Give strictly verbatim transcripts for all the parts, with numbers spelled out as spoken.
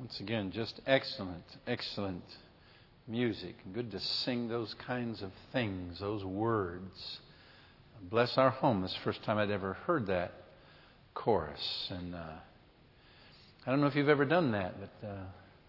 Once again, just excellent, excellent music. Good to sing those kinds of things, those words. Bless our home. This is the first time I'd ever heard that chorus. And uh, I don't know if you've ever done that, but uh,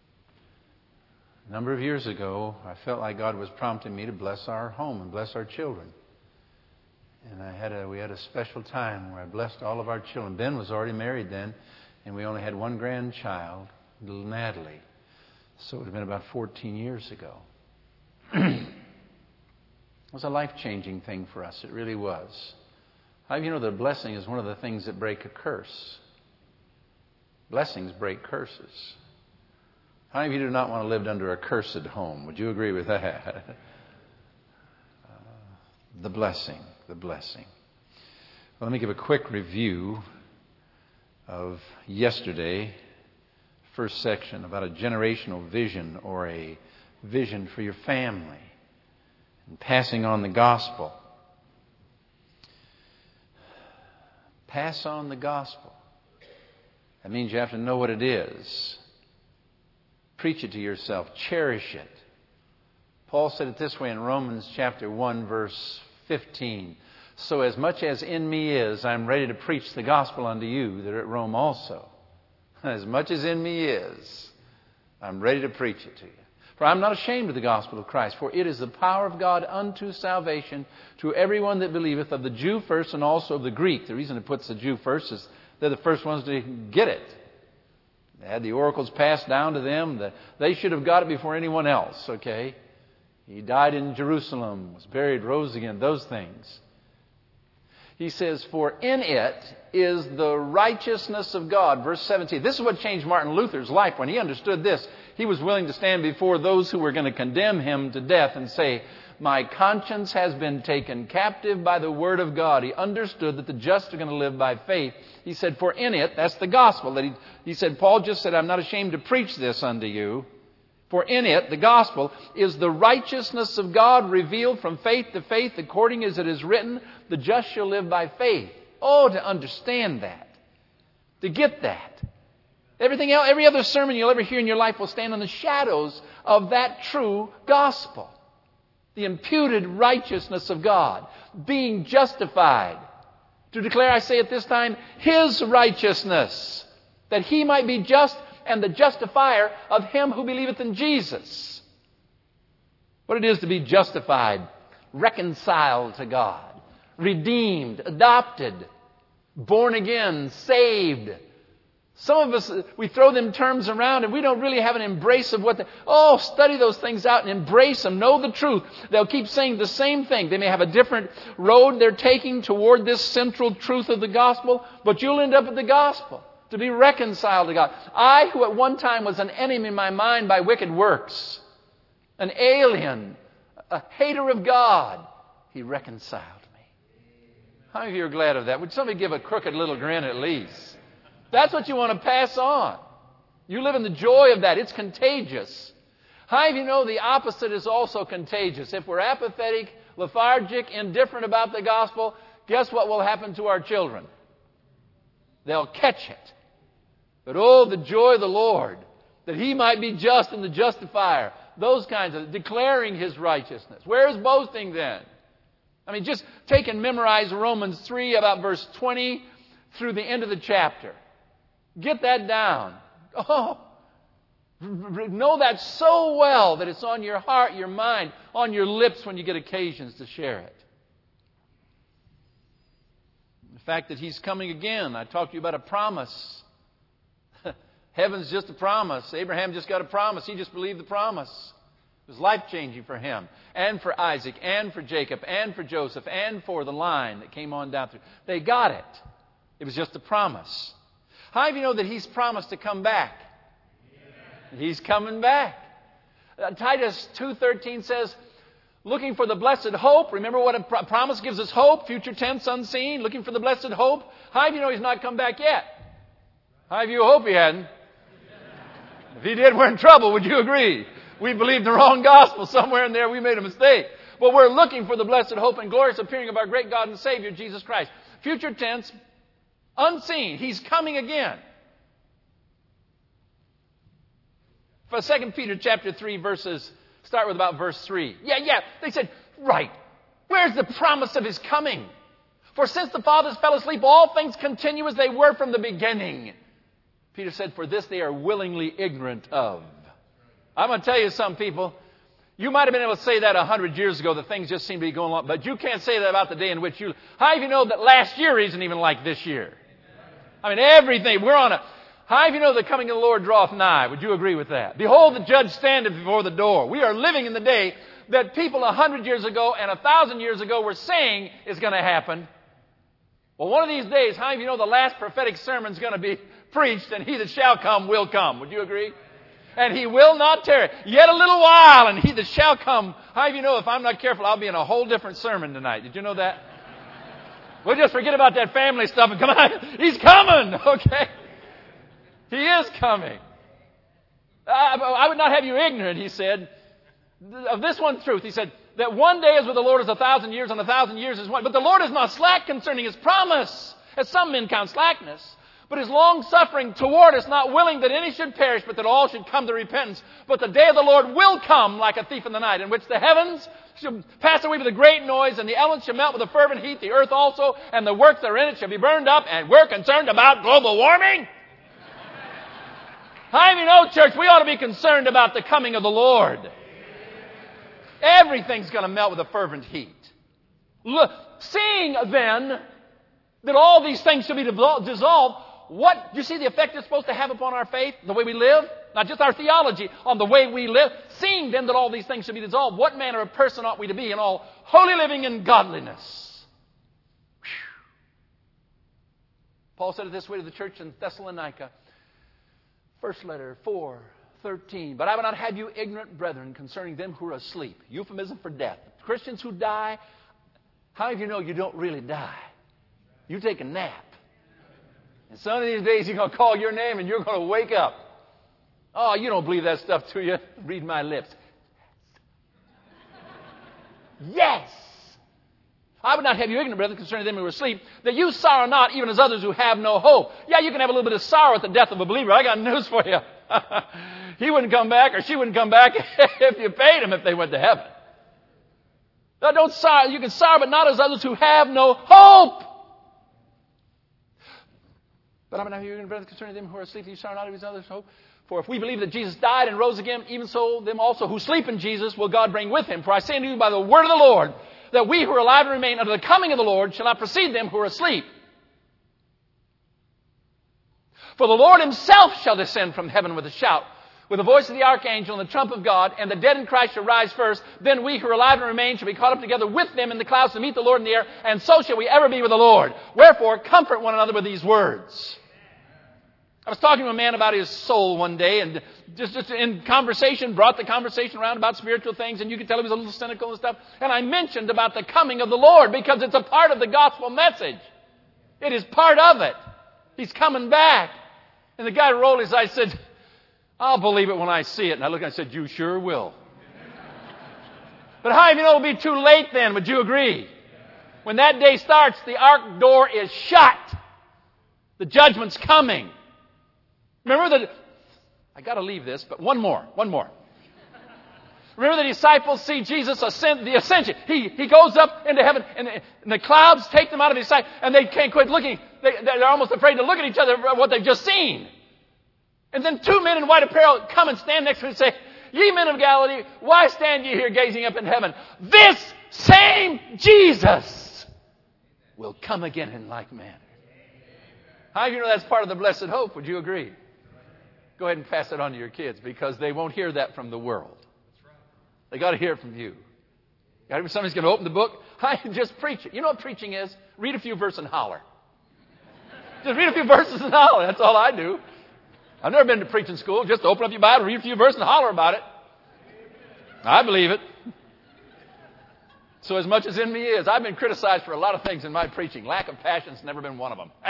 a number of years ago, I felt like God was prompting me to bless our home and bless our children. And I had a we had a special time where I blessed all of our children. Ben was already married then, and we only had one grandchild, little Natalie. So it would have been about fourteen years ago. It was a life-changing thing for us. It really was. How do you know that a blessing is one of the things that break a curse? Blessings break curses. How many of you do not want to live under a cursed home? Would you agree with that? uh, the blessing, the blessing. Well, let me give a quick review of yesterday, first section, about a generational vision or a vision for your family and passing on the gospel. Pass on the gospel. That means you have to know what it is. Preach it to yourself. Cherish it. Paul said it this way in Romans chapter one, verse fifteen. So as much as in me is, I'm ready to preach the gospel unto you that are at Rome also. As much as in me is, I'm ready to preach it to you. For I'm not ashamed of the gospel of Christ, for it is the power of God unto salvation to everyone that believeth, of the Jew first and also of the Greek. The reason it puts the Jew first is they're the first ones to get it. They had the oracles passed down to them. They should have got it before anyone else, okay? He died in Jerusalem, was buried, rose again, those things. He says, for in it is the righteousness of God. Verse seventeen. This is what changed Martin Luther's life. When he understood this, he was willing to stand before those who were going to condemn him to death and say, my conscience has been taken captive by the word of God. He understood that the just are going to live by faith. He said, for in it, that's the gospel. That he, he said, Paul just said, I'm not ashamed to preach this unto you. For in it, the gospel, is the righteousness of God revealed from faith to faith, according as it is written, the just shall live by faith. Oh, to understand that. To get that. Everything else, every other sermon you'll ever hear in your life will stand on the shadows of that true gospel. The imputed righteousness of God. Being justified. To declare, I say at this time, His righteousness. That He might be just and the justifier of him who believeth in Jesus. What it is to be justified, reconciled to God, redeemed, adopted, born again, saved. Some of us, we throw them terms around and we don't really have an embrace of what the... Oh, study those things out and embrace them. Know the truth. They'll keep saying the same thing. They may have a different road they're taking toward this central truth of the gospel, but you'll end up at the gospel. To be reconciled to God. I, who at one time was an enemy in my mind by wicked works, an alien, a hater of God, He reconciled me. How many of you are glad of that? Would somebody give a crooked little grin at least? That's what you want to pass on. You live in the joy of that. It's contagious. How many of you know the opposite is also contagious? If we're apathetic, lethargic, indifferent about the gospel, guess what will happen to our children? They'll catch it. But oh, the joy of the Lord, that He might be just and the justifier. Those kinds of, declaring His righteousness. Where is boasting then? I mean, just take and memorize Romans three, about verse twenty through the end of the chapter. Get that down. Oh, know that so well that it's on your heart, your mind, on your lips when you get occasions to share it. The fact that He's coming again. I talked to you about a promise. Heaven's just a promise. Abraham just got a promise. He just believed the promise. It was life-changing for him and for Isaac and for Jacob and for Joseph and for the line that came on down through. They got it. It was just a promise. How many of you know that He's promised to come back? Yeah. He's coming back. Uh, Titus two thirteen says, looking for the blessed hope. Remember what a pro- promise gives us hope? Future tense, unseen. Looking for the blessed hope. How many of you know He's not come back yet? How many of you hope He hadn't? If He did, we're in trouble. Would you agree? We believed the wrong gospel. Somewhere in there we made a mistake. But we're looking for the blessed hope and glorious appearing of our great God and Savior, Jesus Christ. Future tense, unseen. He's coming again. For Second Peter chapter three, verses, start with about verse three. Yeah, yeah. They said, right. Where's the promise of His coming? For since the fathers fell asleep, all things continue as they were from the beginning. Peter said, for this they are willingly ignorant of. I'm going to tell you some people, you might have been able to say that a hundred years ago, that things just seem to be going on, but you can't say that about the day in which you... How do you know that last year isn't even like this year? I mean, everything, we're on a... How do you know the coming of the Lord draweth nigh? Would you agree with that? Behold, the judge standeth before the door. We are living in the day that people a hundred years ago and a thousand years ago were saying is going to happen. Well, one of these days, how do you know the last prophetic sermon is going to be preached, and He that shall come will come? Would you agree? And He will not tarry. Yet a little while, and He that shall come. How do you know if I'm not careful, I'll be in a whole different sermon tonight? Did you know that? We'll just forget about that family stuff and come on. He's coming, okay? He is coming. I, I would not have you ignorant, He said, of this one truth. He said, that one day is with the Lord as a thousand years, and a thousand years is one. But the Lord is not slack concerning His promise, as some men count slackness, but is long-suffering toward us, not willing that any should perish, but that all should come to repentance. But the day of the Lord will come like a thief in the night, in which the heavens shall pass away with a great noise, and the elements shall melt with a fervent heat, the earth also, and the works that are in it shall be burned up. And we're concerned about global warming? How do you know, church, we ought to be concerned about the coming of the Lord. Everything's going to melt with a fervent heat. Look, seeing then that all these things shall be dissolved, what do you see the effect it's supposed to have upon our faith, the way we live? Not just our theology, on the way we live. Seeing then that all these things shall be dissolved, what manner of person ought we to be in all holy living and godliness? Whew. Paul said it this way to the church in Thessalonica. First letter, four thirteen. But I will not have you ignorant, brethren, concerning them who are asleep. Euphemism for death. Christians who die, how many of you know you don't really die? You take a nap. And some of these days He's going to call your name and you're going to wake up. Oh, you don't believe that stuff, do you? Read my lips. Yes. I would not have you ignorant, brethren, concerning them who are asleep, that you sorrow not, even as others who have no hope. Yeah, you can have a little bit of sorrow at the death of a believer. I got news for you. He wouldn't come back, or she wouldn't come back if you paid him if they went to heaven. No, don't sorrow. You can sorrow, but not as others who have no hope. But I would not have you ignorant, brethren, concerning them who are asleep, that you sorrow not, even as others hope. For if we believe that Jesus died and rose again, even so them also who sleep in Jesus will God bring with Him. For I say unto you by the word of the Lord, that we who are alive and remain unto the coming of the Lord shall not precede them who are asleep. For the Lord Himself shall descend from heaven with a shout, with the voice of the archangel and the trump of God, and the dead in Christ shall rise first. Then we who are alive and remain shall be caught up together with them in the clouds to meet the Lord in the air, and so shall we ever be with the Lord. Wherefore, comfort one another with these words. I was talking to a man about his soul one day, and just, just in conversation, brought the conversation around about spiritual things, and you could tell he was a little cynical and stuff. And I mentioned about the coming of the Lord, because it's a part of the gospel message. It is part of it. He's coming back. And the guy rolled his eyes and said, I'll believe it when I see it. And I looked and I said, you sure will. But how do you know it'll be too late then? Would you agree? When that day starts, the ark door is shut. The judgment's coming. Remember that, I got to leave this, but one more, one more. Remember the disciples see Jesus ascend, the ascension. He, he goes up into heaven, and, and the clouds take them out of his sight, and they can't quit looking. They, they're almost afraid to look at each other for what they've just seen. And then two men in white apparel come and stand next to him and say, Ye men of Galilee, why stand ye here gazing up in heaven? This same Jesus will come again in like manner. How do you know that's part of the blessed hope? Would you agree? Go ahead and pass it on to your kids, because they won't hear that from the world. They got to hear it from you. Somebody's going to open the book. I just preach it. You know what preaching is? Read a few verses and holler. Just read a few verses and holler. That's all I do. I've never been to preaching school. Just open up your Bible, read a few verses and holler about it. I believe it. So as much as in me is, I've been criticized for a lot of things in my preaching. Lack of passion's never been one of them.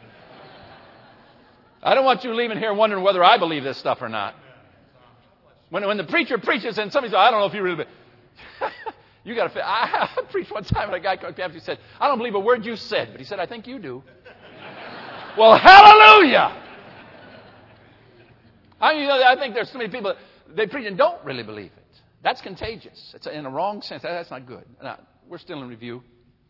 I don't want you leaving here wondering whether I believe this stuff or not. When, when the preacher preaches and somebody says, I don't know if you really believe. You got to. I, I preached one time and a guy came up to me and said, I don't believe a word you said. But he said, I think you do. Well, hallelujah. I mean, you know, I think there's so many people. they preach and don't really believe it. That's contagious. It's in a wrong sense. That's not good. Now, we're still in review.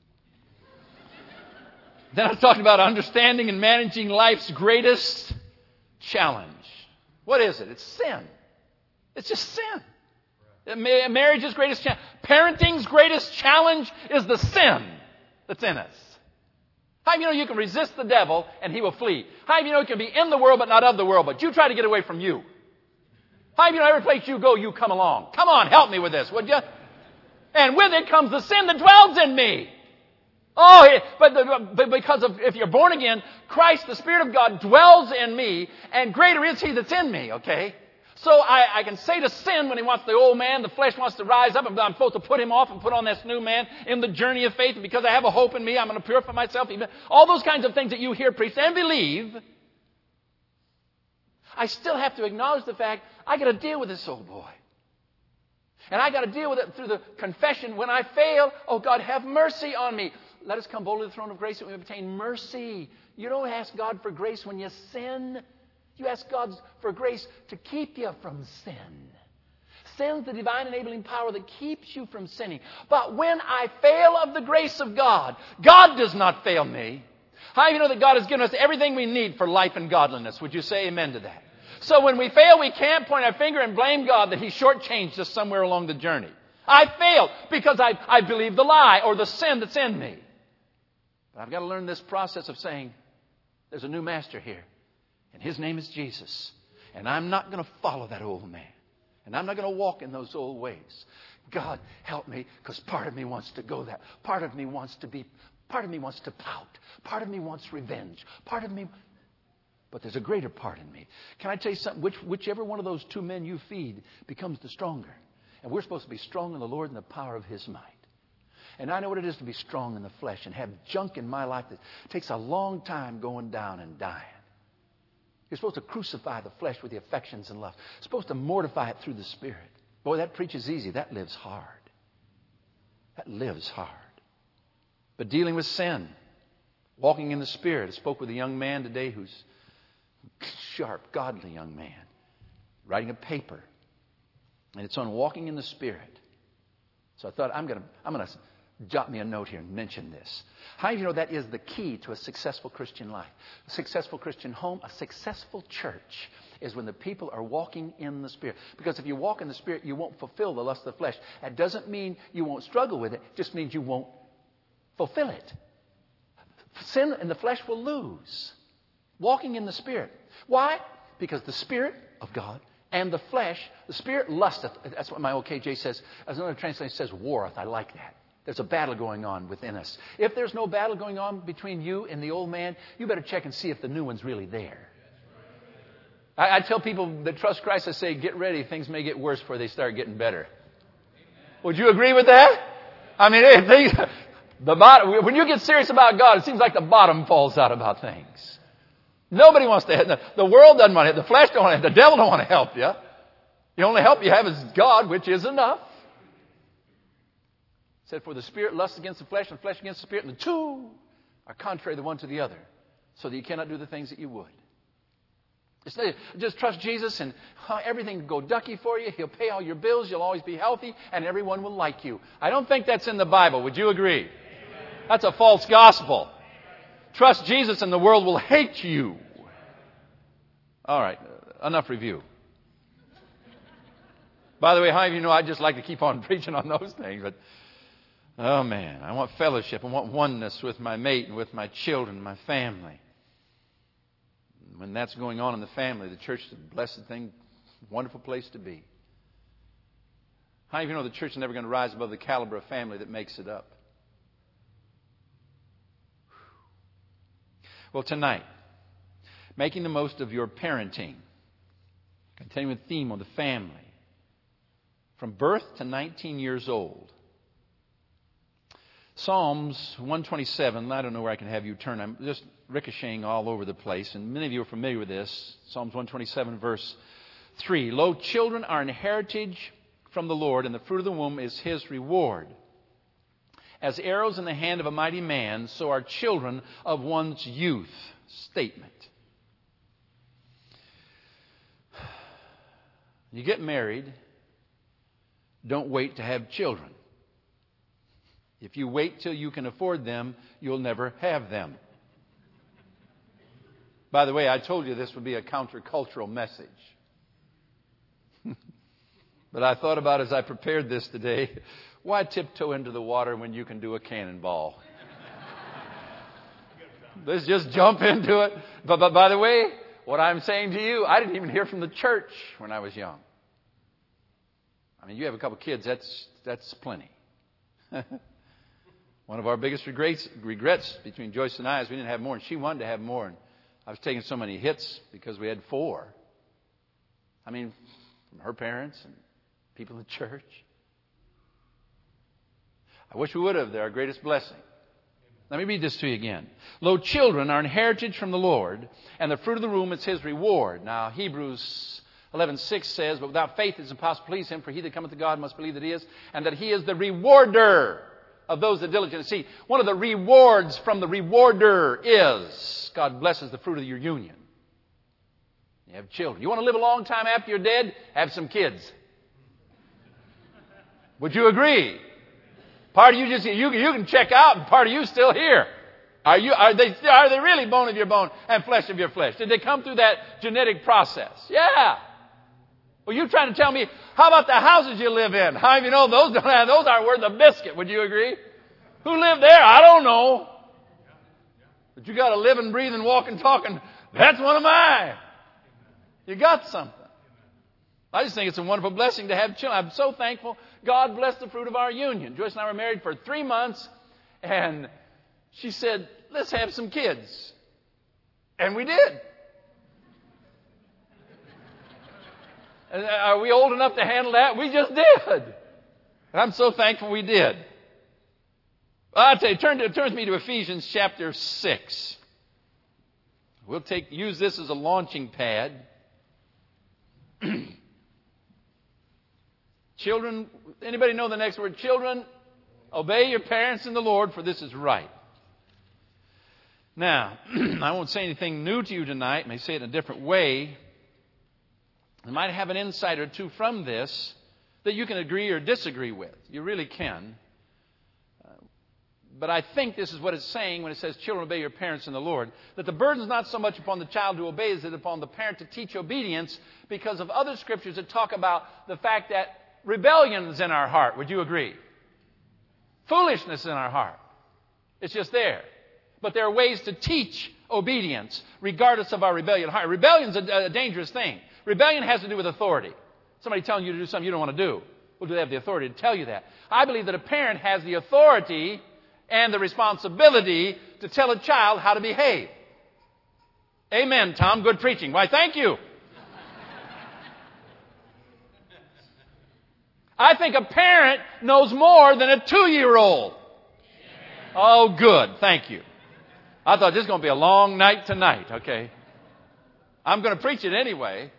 Then I was talking about understanding and managing life's greatest challenge. What is it? It's sin. It's just sin. Marriage's greatest challenge. Parenting's greatest challenge is the sin that's in us. How do you know you can resist the devil and he will flee? How do you know you can be in the world but not of the world, but you try to get away from you? How do you know every place you go, you come along? Come on, help me with this, would you? And with it comes the sin that dwells in me. Oh, but, the, but because of, if you're born again, Christ, the Spirit of God, dwells in me, and greater is He that's in me, okay? So I, I can say to sin when he wants the old man, the flesh wants to rise up, and I'm supposed to put him off and put on this new man in the journey of faith. And because I have a hope in me, I'm going to purify myself. Even all those kinds of things that you hear preached and believe, I still have to acknowledge the fact I got to deal with this old boy. And I got to deal with it through the confession. When I fail, oh God, have mercy on me. Let us come boldly to the throne of grace that we may obtain mercy. You don't ask God for grace when you sin. You ask God for grace to keep you from sin. Sin's the divine enabling power that keeps you from sinning. But when I fail of the grace of God, God does not fail me. How do you know that God has given us everything we need for life and godliness? Would you say amen to that? So when we fail, we can't point our finger and blame God that He shortchanged us somewhere along the journey. I failed because I, I believe the lie or the sin that's in me. But I've got to learn this process of saying, there's a new master here. And His name is Jesus. And I'm not going to follow that old man. And I'm not going to walk in those old ways. God, help me, because part of me wants to go that. Part of me wants to be, part of me wants to pout. Part of me wants revenge. Part of me... But there's a greater part in me. Can I tell you something? Which, whichever one of those two men you feed becomes the stronger. And we're supposed to be strong in the Lord and the power of His might. And I know what it is to be strong in the flesh and have junk in my life that takes a long time going down and dying. You're supposed to crucify the flesh with the affections and lust. You're supposed to mortify it through the Spirit. Boy, that preaches easy. That lives hard. That lives hard. But dealing with sin, walking in the Spirit. I spoke with a young man today who's a sharp, godly young man, writing a paper. And it's on walking in the Spirit. So I thought, I'm going to I'm going to jot me a note here and mention this. How do you know that is the key to a successful Christian life? A successful Christian home, a successful church is when the people are walking in the Spirit. Because if you walk in the Spirit, you won't fulfill the lust of the flesh. That doesn't mean you won't struggle with it. It just means you won't fulfill it. Sin and the flesh will lose. Walking in the Spirit. Why? Because the Spirit of God and the flesh, the Spirit lusteth. That's what my old K J says. As another translation says, warreth. I like that. There's a battle going on within us. If there's no battle going on between you and the old man, you better check and see if the new one's really there. I, I tell people that trust Christ, I say, get ready. Things may get worse before they start getting better. Would you agree with that? I mean, if things, the bottom, when you get serious about God, it seems like the bottom falls out about things. Nobody wants to help. The, the world doesn't want to help. The flesh don't want to help. The devil don't want to help you. The only help you have is God, which is enough. It said, for the Spirit lusts against the flesh and the flesh against the Spirit, and the two are contrary the one to the other, so that you cannot do the things that you would. It's not, just trust Jesus and uh, everything will go ducky for you. He'll pay all your bills. You'll always be healthy, and everyone will like you. I don't think that's in the Bible. Would you agree? Amen. That's a false gospel. Trust Jesus and the world will hate you. All right, enough review. By the way, how many of you know I just like to keep on preaching on those things, but oh man, I want fellowship. I want oneness with my mate and with my children, my family. When that's going on in the family, the church is a blessed thing, wonderful place to be. How many of you know the church is never going to rise above the caliber of family that makes it up? Well, tonight, making the most of your parenting, continuing the theme on the family, from birth to nineteen years old. Psalms one twenty-seven, I don't know where I can have you turn. I'm just ricocheting all over the place, and many of you are familiar with this. Psalms one twenty-seven, verse three. Lo, children are an heritage from the Lord, and the fruit of the womb is His reward. As arrows in the hand of a mighty man, so are children of one's youth. Statement. You get married, don't wait to have children. If you wait till you can afford them, you'll never have them. By the way, I told you this would be a countercultural message. But I thought about as I prepared this today, why tiptoe into the water when you can do a cannonball? Let's just jump into it. But, but by the way, what I'm saying to you, I didn't even hear from the church when I was young. I mean, you have a couple kids, that's that's plenty. One of our biggest regrets, regrets between Joyce and I is we didn't have more, and she wanted to have more. And I was taking so many hits because we had four. I mean, from her parents and people in the church. I wish we would have. They're our greatest blessing. Let me read this to you again. Lo, children are an heritage from the Lord, and the fruit of the womb is His reward. Now, Hebrews eleven six says, but without faith it is impossible to please Him, for he that cometh to God must believe that He is, and that He is the rewarder of those that diligently seek. One of the rewards from the rewarder is God blesses the fruit of your union. You have children. You want to live a long time after you're dead? Have some kids. Would you agree? Part of you just you, you can check out, and part of you still here. Are you? Are they? Are they really bone of your bone and flesh of your flesh? Did they come through that genetic process? Yeah. Well, you're trying to tell me, how about the houses you live in? How do you know those don't have, those aren't worth a biscuit? Would you agree? Who lived there? I don't know. But you got to live and breathe and walk and talk, and that's one of mine. You got something. I just think it's a wonderful blessing to have children. I'm so thankful. God bless the fruit of our union. Joyce and I were married for three months, and she said, let's have some kids. And we did. And are we old enough to handle that? We just did. And I'm so thankful we did. I'll tell you, turn to, turn with me to Ephesians chapter six. We'll take use this as a launching pad. Children, anybody know the next word? Children, obey your parents in the Lord, for this is right. Now, I won't say anything new to you tonight. I may say it in a different way. I might have an insight or two from this that you can agree or disagree with. You really can. Uh, but I think this is what it's saying when it says, children, obey your parents in the Lord. That the burden is not so much upon the child to obey as it upon the parent to teach obedience, because of other scriptures that talk about the fact that rebellion's in our heart. Would you agree? Foolishness in our heart. It's just there. But there are ways to teach obedience regardless of our rebellion heart. Rebellion's a, a dangerous thing. Rebellion has to do with authority. Somebody telling you to do something you don't want to do. Well, do they have the authority to tell you that? I believe that a parent has the authority and the responsibility to tell a child how to behave. Amen, Tom. Good preaching. Why, thank you. I think a parent knows more than a two-year-old. Oh, good. Thank you. I thought this was going to be a long night tonight. Okay. I'm going to preach it anyway.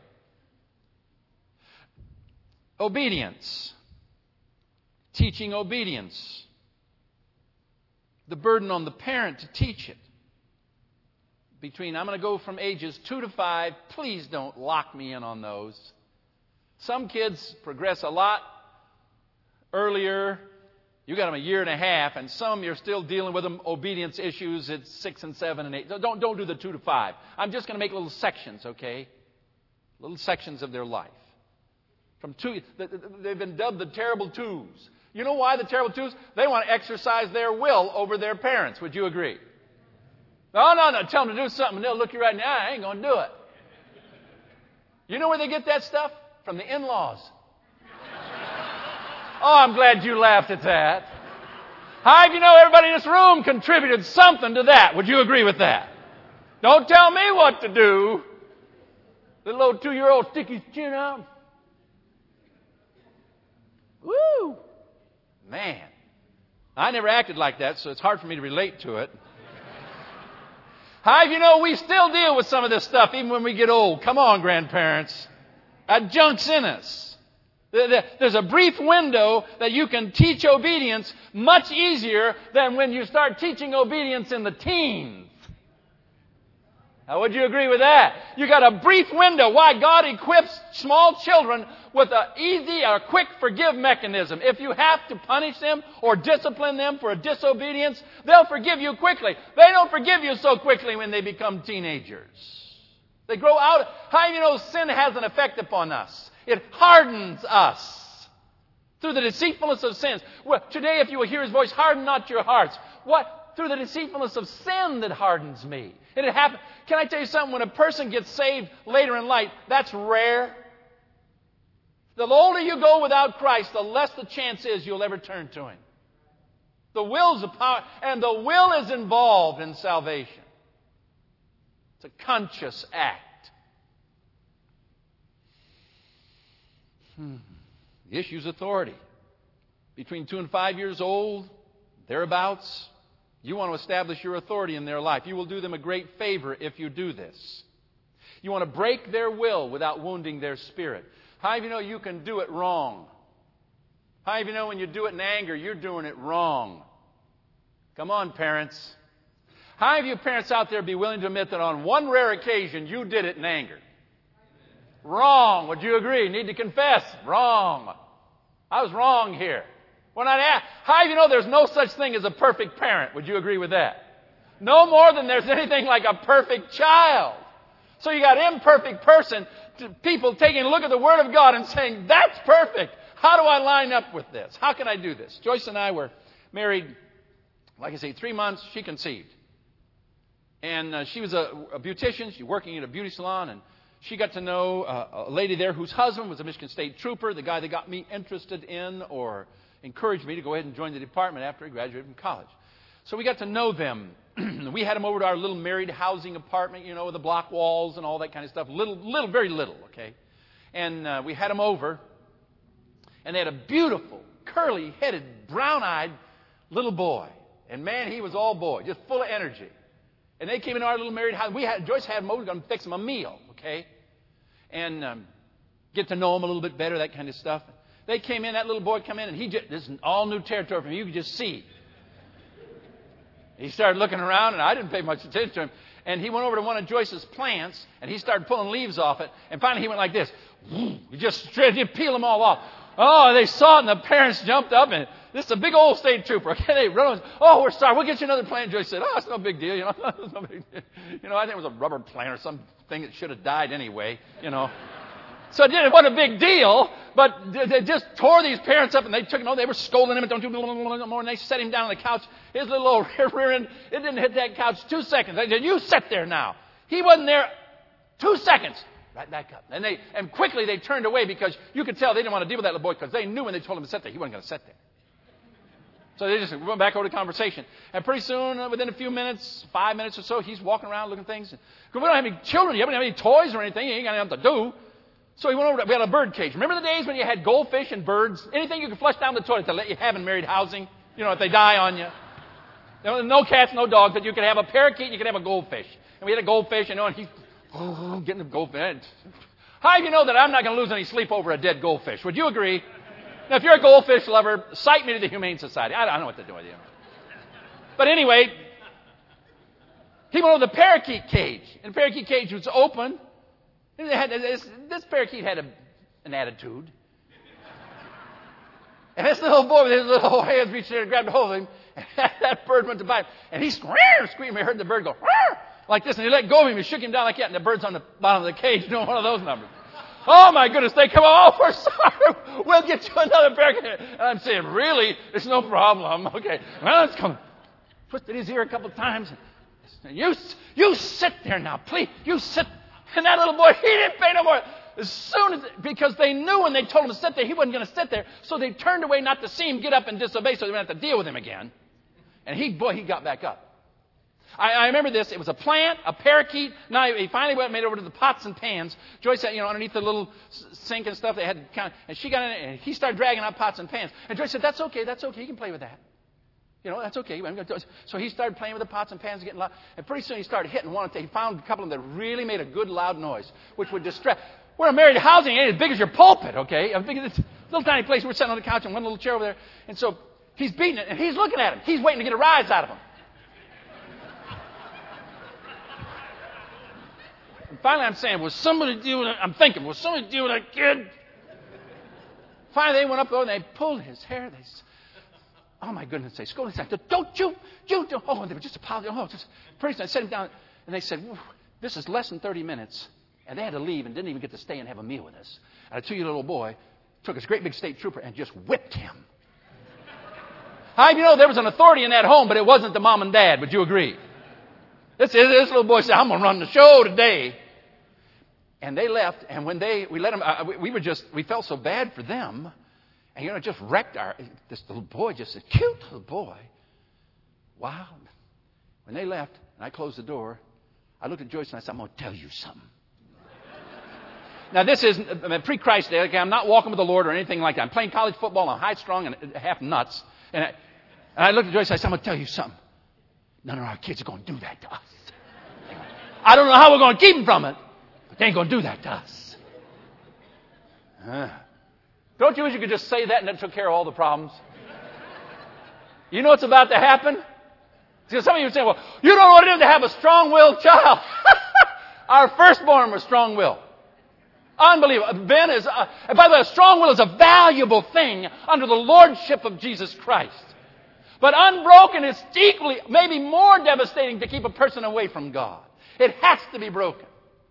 Obedience. Teaching obedience. The burden on the parent to teach it. Between, I'm going to go from ages two to five. Please don't lock me in on those. Some kids progress a lot earlier. You got them a year and a half, and some you're still dealing with them obedience issues at six and seven and eight. Don't don't do the two to five. I'm just going to make little sections, okay? Little sections of their life. From two, they've been dubbed the terrible twos. You know why the terrible twos? They want to exercise their will over their parents. Would you agree? No, no, no. Tell them to do something, and they'll look you right in the eye. I ain't going to do it. You know where they get that stuff? From the in-laws. Oh, I'm glad you laughed at that. How do you know everybody in this room contributed something to that? Would you agree with that? Don't tell me what to do. Little old two-year-old stick his chin out. Woo! Man. I never acted like that, so it's hard for me to relate to it. How do you know we still deal with some of this stuff even when we get old? Come on, grandparents. That junk's in us. There's a brief window that you can teach obedience much easier than when you start teaching obedience in the teens. How would you agree with that? You got a brief window why God equips small children with an easy or quick forgive mechanism. If you have to punish them or discipline them for a disobedience, they'll forgive you quickly. They don't forgive you so quickly when they become teenagers. They grow out. How do you know sin has an effect upon us? It hardens us through the deceitfulness of sins. Well, today, if you will hear His voice, harden not your hearts. What? Through the deceitfulness of sin that hardens me. And it happens. Can I tell you something? When a person gets saved later in life, that's rare. The older you go without Christ, the less the chance is you'll ever turn to Him. The will's a power, and the will is involved in salvation. It's a conscious act. Hmm. The issue's authority. Between two and five years old, thereabouts, you want to establish your authority in their life. You will do them a great favor if you do this. You want to break their will without wounding their spirit. How do you know you can do it wrong? How do you know when you do it in anger, you're doing it wrong? Come on, parents. How many of you parents out there be willing to admit that on one rare occasion you did it in anger? Wrong. Would you agree? Need to confess. Wrong. I was wrong here. When I ask, how do you know there's no such thing as a perfect parent? Would you agree with that? No more than there's anything like a perfect child. So you got imperfect person, people taking a look at the Word of God and saying, that's perfect. How do I line up with this? How can I do this? Joyce and I were married, like I say, three months. She conceived. And uh, she was a, a beautician. She was working at a beauty salon. And she got to know uh, a lady there whose husband was a Michigan State trooper, the guy that got me interested in or encouraged me to go ahead and join the department after I graduated from college. So we got to know them. We had them over to our little married housing apartment, you know, with the block walls and all that kind of stuff. Little, little, very little, okay? And uh, we had them over. And they had a beautiful, curly-headed, brown-eyed little boy. And man, he was all boy, just full of energy. And they came into our little married house. We had, Joyce had them over, going to fix them a meal, okay? And um, get to know them a little bit better, that kind of stuff. They came in, that little boy come in, and he just, this is all new territory for him. You could just see. He started looking around, and I didn't pay much attention to him. And he went over to one of Joyce's plants, and he started pulling leaves off it. And finally he went like this. He just straight, he'd peel them all off. Oh, they saw it, and the parents jumped up, and this is a big old state trooper. Okay, they run on. Oh, we're sorry. We'll get you another plant. Joyce said, oh, it's no big deal. You know, it's no big deal. You know, I think it was a rubber plant or something that should have died anyway, you know. So it, did, it wasn't a big deal, but they just tore these parents up, and they took, no, they were scolding him, and don't do no more, and they set him down on the couch. His little old rear end, it didn't hit that couch two seconds. They said, you sit there now. He wasn't there two seconds. Right back up. And they and quickly they turned away because you could tell they didn't want to deal with that little boy because they knew when they told him to sit there, he wasn't going to sit there. So they just went back over to conversation. And pretty soon, within a few minutes, five minutes or so, he's walking around looking at things. Because we don't have any children yet. We don't have any toys or anything. He ain't got anything to do. So he went over to, we had a bird cage. Remember the days when you had goldfish and birds? Anything you could flush down the toilet to let you have in married housing? You know, if they die on you. No cats, no dogs, but you could have a parakeet, you could have a goldfish. And we had a goldfish, you know, and he's oh, getting the goldfish. How do you know that I'm not going to lose any sleep over a dead goldfish? Would you agree? Now, if you're a goldfish lover, cite me to the Humane Society. I don't know what to do with you. But anyway, he went over the parakeet cage. And the parakeet cage was open. And it had, this, this parakeet had a, an attitude. And this little boy with his little hands reached there and grabbed a hold of him. And that bird went to bite him. And he screamed, screamed. I heard the bird go, like this. And he let go of him. He shook him down like that. And the bird's on the bottom of the cage doing one of those numbers. Oh, my goodness. They come, oh, we're sorry. We'll get you another parakeet. And I'm saying, really? It's no problem. Okay. Well, let's come. Twisted his ear a couple of times. And you, you sit there now, please. You sit. And that little boy, he didn't pay no more. As soon as, because they knew when they told him to sit there, he wasn't going to sit there. So they turned away not to see him get up and disobey so they wouldn't have to deal with him again. And he, boy, he got back up. I, I remember this. It was a plant, a parakeet. Now, he finally went and made it over to the pots and pans. Joyce said, you know, underneath the little sink and stuff, they had kind of, and she got in it, and he started dragging out pots and pans. And Joyce said, that's okay, that's okay. You can play with that. You know, that's okay. So he started playing with the pots and pans, getting loud. And pretty soon he started hitting one. He found a couple of them that really made a good loud noise, which would distract. We're a married housing. It ain't as big as your pulpit, okay? As big as this little tiny place. We're sitting on the couch and one little chair over there. And so he's beating it, and he's looking at him. He's waiting to get a rise out of him. And finally, I'm saying, will somebody deal with it? I'm thinking, will somebody deal with that kid? Finally, they went up there and they pulled his hair. They said, oh, my goodness. They scolded. They said, don't you, you, don't. Oh, they were just apologizing. Oh, just, pretty soon I set him down. And they said, this is less than thirty minutes. And they had to leave and didn't even get to stay and have a meal with us. And a two-year-old little boy took his great big state trooper and just whipped him. How do you know there was an authority in that home, but it wasn't the mom and dad? Would you agree? This, this little boy said, I'm going to run the show today. And they left, and when they, we let them, uh, we, we were just, we felt so bad for them. And, you know, it just wrecked our, this little boy, just a cute little boy. Wow. When they left, and I closed the door, I looked at Joyce and I said, I'm going to tell you something. Now, this is I mean, pre-Christ day. Okay, I'm not walking with the Lord or anything like that. I'm playing college football. I'm high-strung and half nuts. And I, and I looked at Joyce and I said, I'm going to tell you something. None of our kids are going to do that to us. I don't know how we're going to keep them from it, but they ain't going to do that to us. Uh, don't you wish you could just say that and that took care of all the problems? You know what's about to happen? Because some of you are saying, well, you don't know what it is to have a strong-willed child. Our firstborn was strong-willed. Unbelievable. Ben is, uh, and by the way, a strong will is a valuable thing under the lordship of Jesus Christ. But unbroken is equally, maybe more devastating to keep a person away from God. It has to be broken.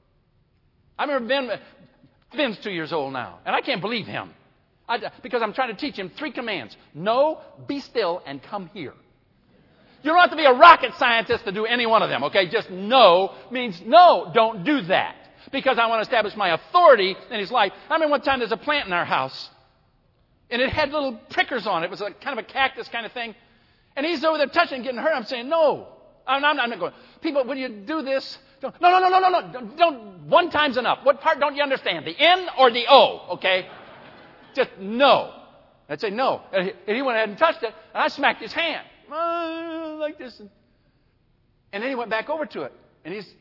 I remember Ben, Ben's two years old now, and I can't believe him. I, because I'm trying to teach him three commands. No, be still, and come here. You don't have to be a rocket scientist to do any one of them, okay? Just no means no, don't do that. Because I want to establish my authority in his life. I remember one time there's a plant in our house, and it had little prickers on it. It was a, kind of a cactus kind of thing. And he's over there touching and getting hurt. I'm saying, no. I'm, I'm, I'm not going, people, when you do this, don't, no, no, no, no, no, no. Don't, don't, one time's enough. What part don't you understand? The N or the O, okay? Just no. I'd say no. And he, and he went ahead and touched it, and I smacked his hand. Uh, like this. And then he went back over to it, and he's,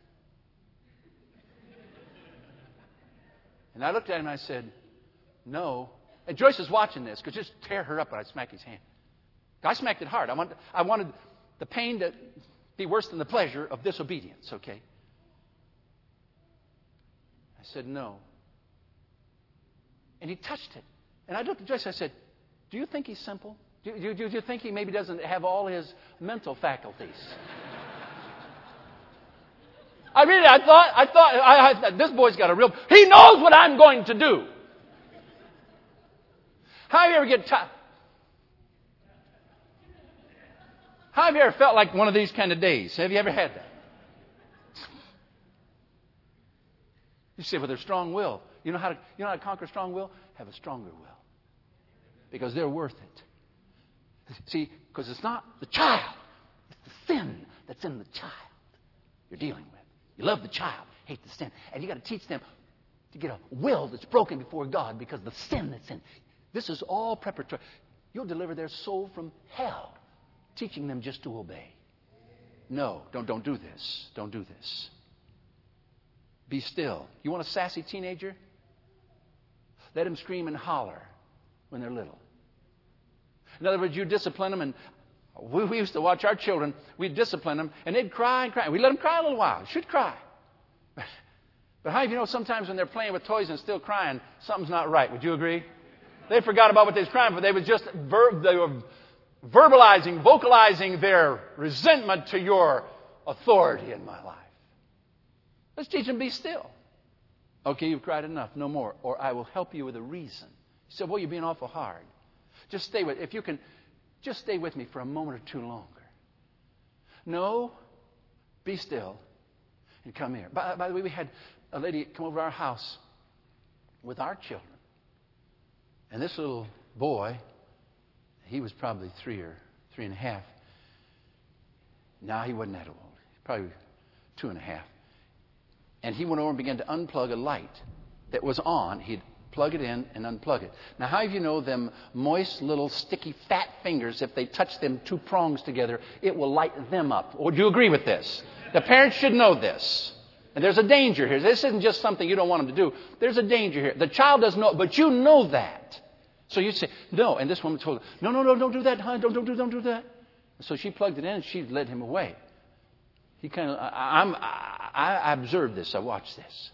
and I looked at him and I said, no. And Joyce is watching this, because just tear her up when I smack his hand. I smacked it hard. I wanted, I wanted the pain to be worse than the pleasure of disobedience, okay? I said, no. And he touched it. And I looked at Joyce and I said, do you think he's simple? Do, do, do you think he maybe doesn't have all his mental faculties? I really, I thought, I thought, I, I, this boy's got a real, he knows what I'm going to do. How do you ever get tired? How have you ever felt like one of these kind of days? Have you ever had that? You say, well, they're strong will. You know how to, you know how to conquer strong will? Have a stronger will. Because they're worth it. See, because it's not the child. It's the sin that's in the child you're dealing with. You love the child, hate the sin. And you've got to teach them to get a will that's broken before God because the sin that's in. This is all preparatory. You'll deliver their soul from hell, teaching them just to obey. No, don't, don't do this. Don't do this. Be still. You want a sassy teenager? Let them scream and holler when they're little. In other words, you discipline them, and we, we used to watch our children. We'd discipline them, and they'd cry and cry. We'd let them cry a little while. Should cry. But how do you know sometimes when they're playing with toys and still crying, something's not right? Would you agree? They forgot about what they was crying for. They was just ver- they were verbalizing, vocalizing their resentment to your authority in my life. Let's teach them to be still. Okay, you've cried enough. No more. Or I will help you with a reason. You said, well, you're being awful hard. Just stay with, if you can, just stay with me for a moment or two longer. No, be still and come here. By, by the way, we had a lady come over to our house with our children. And this little boy, he was probably three or three and a half. No, he wasn't that old. Probably two and a half. And he went over and began to unplug a light that was on. He'd plug it in and unplug it. Now, how do you know them moist, little, sticky, fat fingers, if they touch them two prongs together, it will light them up? Would you agree with this? The parents should know this. And there's a danger here. This isn't just something you don't want them to do. There's a danger here. The child doesn't know, but you know that. So you say, no. And this woman told her, no, no, no, don't do that, hon. Don't, don't do, don't do that. So she plugged it in and she led him away. He kind of, I, I'm, I, I, I observed this. I watched this.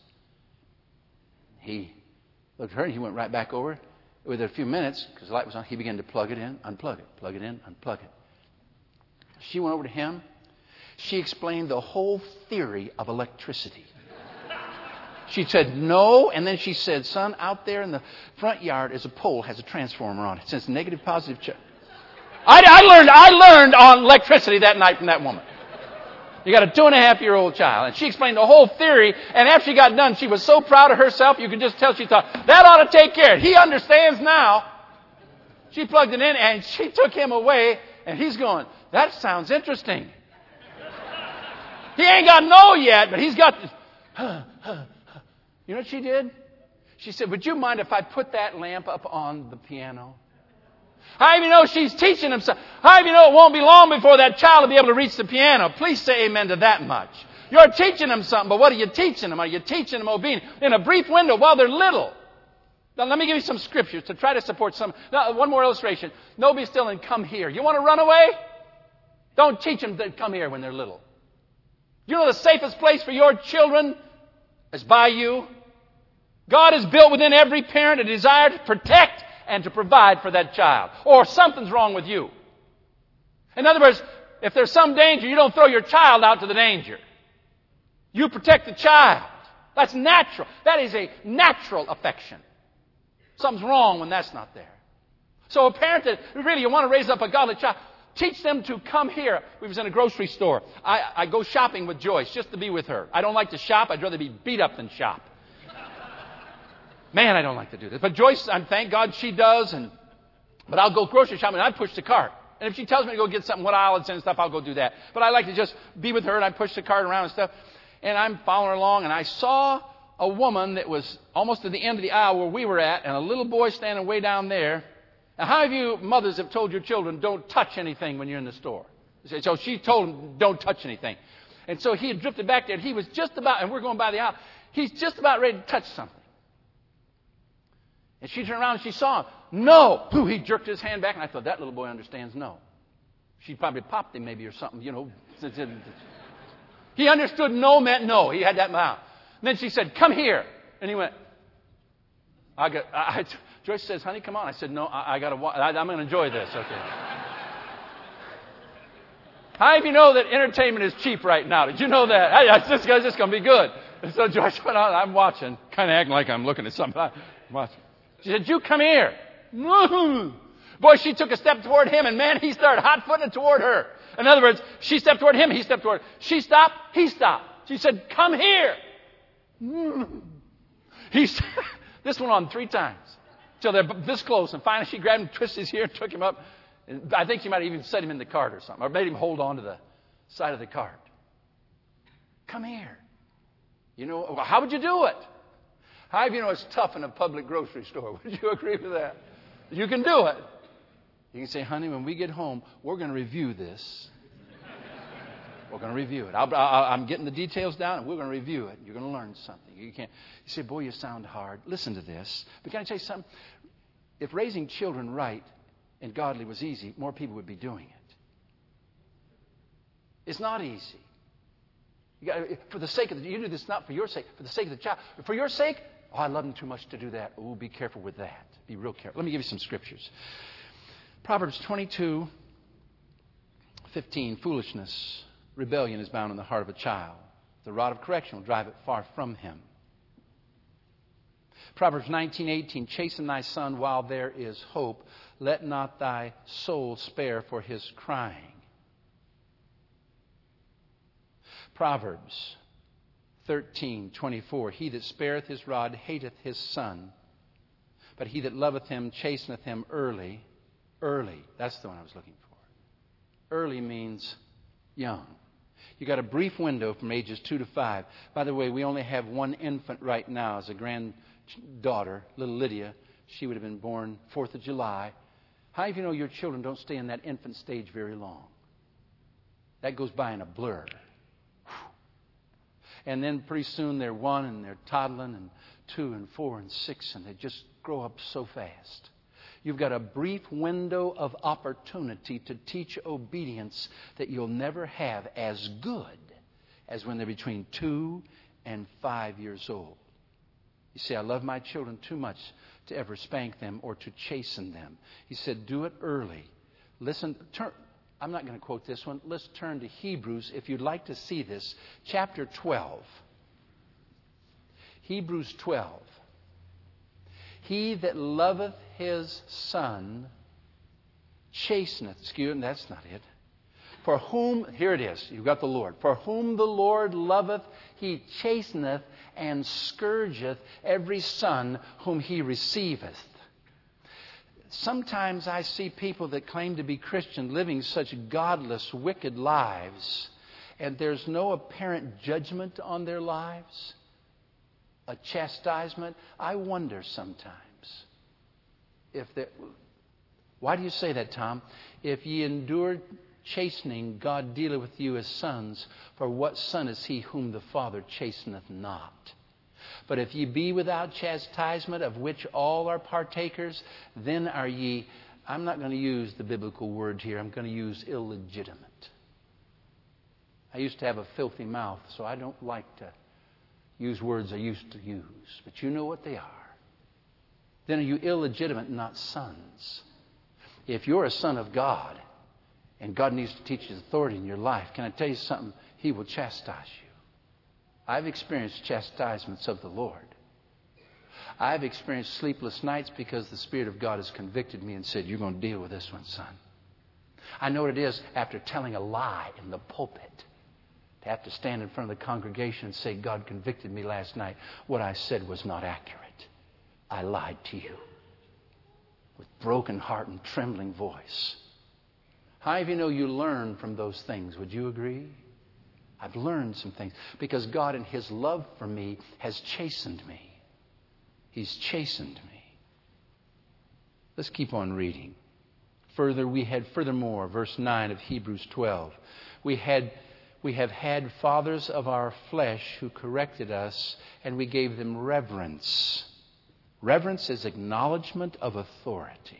He looked at her and he went right back over. Within a few minutes, because the light was on, he began to plug it in, unplug it, plug it in, unplug it. She went over to him. She explained the whole theory of electricity. She said, no, and then she said, son, out there in the front yard is a pole, has a transformer on it. It says negative, positive charge. I, I learned, I learned on electricity that night from that woman. You got a two and a half year old child. And she explained the whole theory. And after she got done, she was so proud of herself, you could just tell she thought, that ought to take care of it. He understands now. She plugged it in and she took him away. And he's going, that sounds interesting. He ain't got no yet, but he's got this. You know what she did? She said, would you mind if I put that lamp up on the piano? How do you know she's teaching him something? How do you know it won't be long before that child will be able to reach the piano? Please say amen to that much. You're teaching them something, but what are you teaching them? Are you teaching them obedience? In a brief window while they're little. Now, let me give you some scriptures to try to support some. Now, one more illustration. No, be still and come here. You want to run away? Don't teach them to come here when they're little. You know the safest place for your children is by you. God has built within every parent a desire to protect and to provide for that child. Or something's wrong with you. In other words, if there's some danger, you don't throw your child out to the danger. You protect the child. That's natural. That is a natural affection. Something's wrong when that's not there. So a parent that really you want to raise up a godly child, teach them to come here. We was in a grocery store. I, I go shopping with Joyce just to be with her. I don't like to shop. I'd rather be beat up than shop. Man, I don't like to do this. But Joyce, I thank God she does. And But I'll go grocery shopping and I push the cart. And if she tells me to go get something, what aisle it's in and stuff, I'll go do that. But I like to just be with her and I push the cart around and stuff. And I'm following her along and I saw a woman that was almost at the end of the aisle where we were at and a little boy standing way down there. Now, how many of you mothers have told your children, don't touch anything when you're in the store? So she told him, don't touch anything. And so he had drifted back there and he was just about, and we're going by the aisle, he's just about ready to touch something. And she turned around and she saw him. No! Ooh, he jerked his hand back and I thought, that little boy understands no. She probably popped him maybe or something, you know. He understood no meant no. He had that mouth. And then she said, come here. And he went, I got, I, I, Joyce says, honey, come on. I said, no, I, I got to, I'm going to enjoy this. Okay. How many of you know that entertainment is cheap right now? Did you know that? Hey, it's just, it's just going to be good. And so Joyce went on. I'm watching, kind of acting like I'm looking at something. I'm watching. She said, you come here. Boy, she took a step toward him, and man, he started hot-footing toward her. In other words, she stepped toward him, he stepped toward her. She stopped, he stopped. She said, come here. He This went on three times. Till they're this close, and finally she grabbed him, twisted his ear, and took him up. And I think she might have even set him in the cart or something, or made him hold on to the side of the cart. Come here. You know, how would you do it? How do you know it's tough in a public grocery store? Would you agree with that? You can do it. You can say, honey, when we get home, we're going to review this. We're going to review it. I'll, I'll, I'm getting the details down, and we're going to review it. You're going to learn something. You can't. You say, boy, you sound hard. Listen to this. But can I tell you something? If raising children right and godly was easy, more people would be doing it. It's not easy. You got, for the sake of the, you do this not for your sake, for the sake of the child. For your sake, oh, I love him too much to do that. Oh, be careful with that. Be real careful. Let me give you some scriptures. Proverbs twenty-two fifteen. Foolishness, rebellion is bound in the heart of a child. The rod of correction will drive it far from him. Proverbs nineteen eighteen. Chasten thy son while there is hope. Let not thy soul spare for his crying. Proverbs thirteen twenty-four. He that spareth his rod hateth his son, but he that loveth him chasteneth him early. Early. That's the one I was looking for. Early means young. You got a brief window from ages two to five. By the way, we only have one infant right now as a granddaughter, little Lydia. She would have been born fourth of July. How many of you know your children don't stay in that infant stage very long? That goes by in a blur. And then pretty soon they're one and they're toddling and two and four and six and they just grow up so fast. You've got a brief window of opportunity to teach obedience that you'll never have as good as when they're between two and five years old. You say, I love my children too much to ever spank them or to chasten them. He said, do it early. Listen, turn, I'm not going to quote this one. Let's turn to Hebrews if you'd like to see this. Chapter twelve. Hebrews twelve. He that loveth his son chasteneth. Excuse me, that's not it. For whom, here it is, you've got the Lord. For whom the Lord loveth, he chasteneth and scourgeth every son whom he receiveth. Sometimes I see people that claim to be Christian living such godless, wicked lives, and there's no apparent judgment on their lives, a chastisement. I wonder sometimes if there. Why do you say that, Tom? If ye endure chastening, God dealeth with you as sons. For what son is he whom the Father chasteneth not? But if ye be without chastisement, of which all are partakers, then are ye, I'm not going to use the biblical word here, I'm going to use illegitimate. I used to have a filthy mouth, so I don't like to use words I used to use. But you know what they are. Then are you illegitimate, not sons? If you're a son of God, and God needs to teach His authority in your life, can I tell you something? He will chastise you. I've experienced chastisements of the Lord. I've experienced sleepless nights because the Spirit of God has convicted me and said, you're going to deal with this one, son. I know what it is after telling a lie in the pulpit to have to stand in front of the congregation and say, God convicted me last night. What I said was not accurate. I lied to you with broken heart and trembling voice. How many of you know you learn from those things? Would you agree? I've learned some things because God in His love for me has chastened me. He's chastened me. Let's keep on reading. Further, we had furthermore, verse nine of Hebrews twelve. We had we have had fathers of our flesh who corrected us, and we gave them reverence. Reverence is acknowledgement of authority.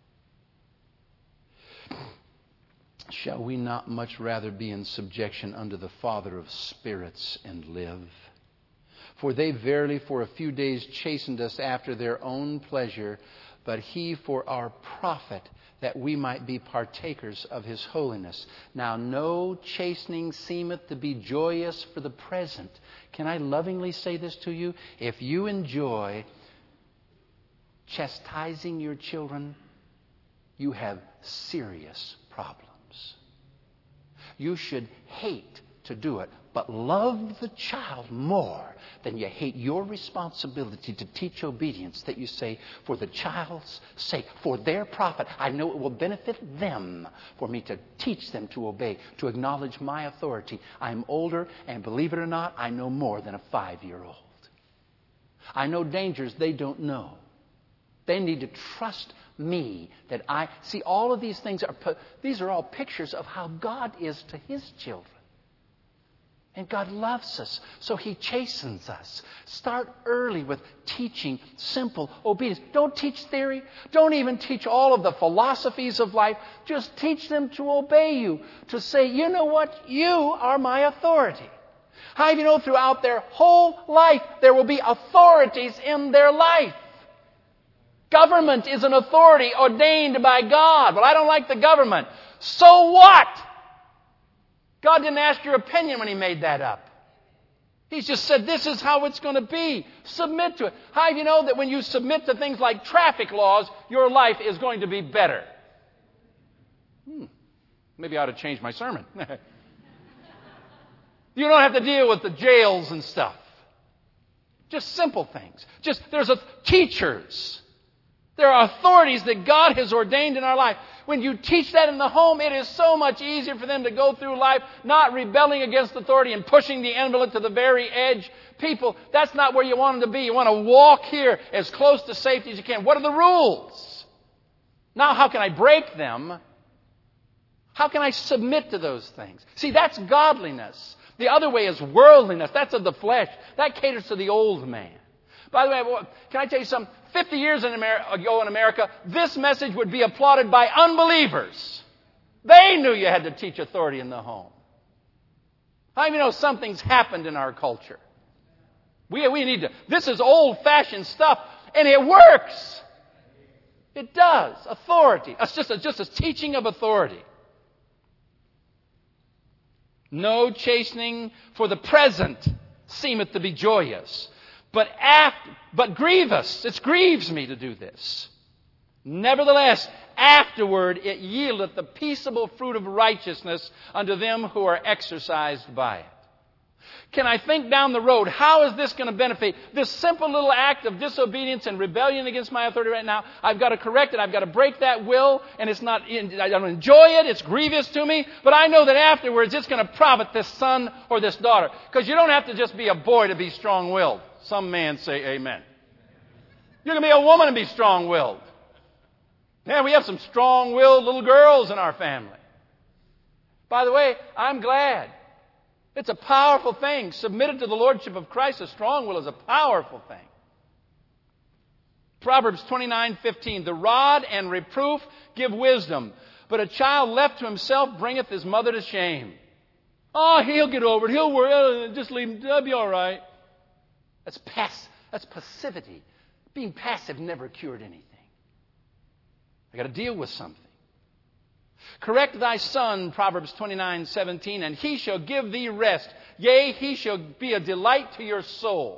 Shall we not much rather be in subjection unto the Father of spirits and live? For they verily for a few days chastened us after their own pleasure, but He for our profit, that we might be partakers of His holiness. Now no chastening seemeth to be joyous for the present. Can I lovingly say this to you? If you enjoy chastising your children, you have serious problems. You should hate to do it, but love the child more than you hate your responsibility to teach obedience, that you say, for the child's sake, for their profit, I know it will benefit them for me to teach them to obey, to acknowledge my authority. I'm older, and believe it or not, I know more than a five-year-old. I know dangers they don't know. They need to trust me that I see. All of these things are these are all pictures of how God is to His children. And God loves us, so He chastens us. Start early with teaching simple obedience. Don't teach theory. Don't even teach all of the philosophies of life. Just teach them to obey you, to say, you know what? You are my authority. How do you know throughout their whole life there will be authorities in their life? Government is an authority ordained by God. Well, I don't like the government. So what? God didn't ask your opinion when He made that up. He's just said, this is how it's going to be. Submit to it. How do you know that when you submit to things like traffic laws, your life is going to be better? Hmm. Maybe I ought to change my sermon. You don't have to deal with the jails and stuff. Just simple things. Just there's a teachers. There are authorities that God has ordained in our life. When you teach that in the home, it is so much easier for them to go through life not rebelling against authority and pushing the envelope to the very edge. People, that's not where you want them to be. You want to walk here as close to safety as you can. What are the rules? Now, how can I break them? How can I submit to those things? See, that's godliness. The other way is worldliness. That's of the flesh. That caters to the old man. By the way, can I tell you something? Fifty years ago in America, this message would be applauded by unbelievers. They knew you had to teach authority in the home. How many know something's happened in our culture? We, we need to, this is old-fashioned stuff, and it works. It does. Authority. It's just a, just a teaching of authority. No chastening for the present seemeth to be joyous, but aft, but grievous. It grieves me to do this. Nevertheless, afterward it yieldeth the peaceable fruit of righteousness unto them who are exercised by it. Can I think down the road, how is this going to benefit? This simple little act of disobedience and rebellion against my authority right now, I've got to correct it. I've got to break that will, and it's not, I don't enjoy it. It's grievous to me. But I know that afterwards it's going to profit this son or this daughter. Because you don't have to just be a boy to be strong-willed. Some man say amen. You can be a woman and be strong-willed. Man, we have some strong-willed little girls in our family. By the way, I'm glad. It's a powerful thing. Submitted to the Lordship of Christ, a strong will is a powerful thing. Proverbs twenty-nine fifteen. The rod and reproof give wisdom, but a child left to himself bringeth his mother to shame. Oh, he'll get over it. He'll worry. Just leave him. That'll be all right. That's pass. That's passivity. Being passive never cured anything. I got to deal with something. Correct thy son, Proverbs twenty-nine seventeen, and he shall give thee rest. Yea, he shall be a delight to your soul.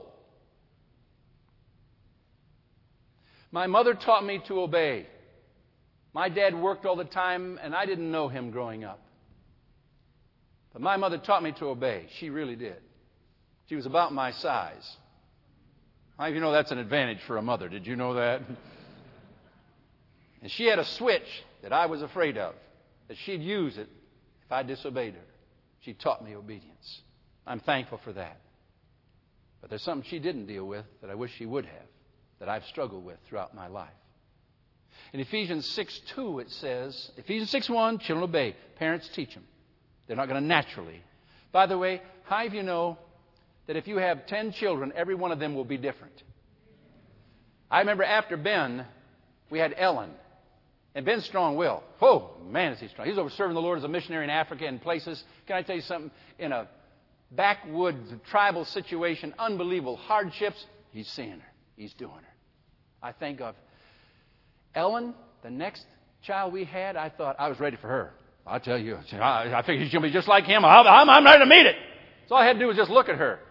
My mother taught me to obey. My dad worked all the time, and I didn't know him growing up. But my mother taught me to obey. She really did. She was about my size. How many of you know that's an advantage for a mother? Did you know that? And she had a switch that I was afraid of, that she'd use it if I disobeyed her. She taught me obedience. I'm thankful for that. But there's something she didn't deal with that I wish she would have, that I've struggled with throughout my life. In Ephesians six two it says, Ephesians six one, children obey. Parents teach them. They're not going to naturally. By the way, how many of you know that if you have ten children, every one of them will be different? I remember after Ben, we had Ellen. And Ben's strong-willed. Oh, man, is he strong. He's over serving the Lord as a missionary in Africa and places. Can I tell you something? In a backwoods tribal situation, unbelievable hardships, he's seeing her. He's doing her. I thank God. Ellen, the next child we had, I thought I was ready for her. I'll tell you. I, I figured she's going to be just like him. I'm, I'm, I'm ready to meet it. So all I had to do was just look at her.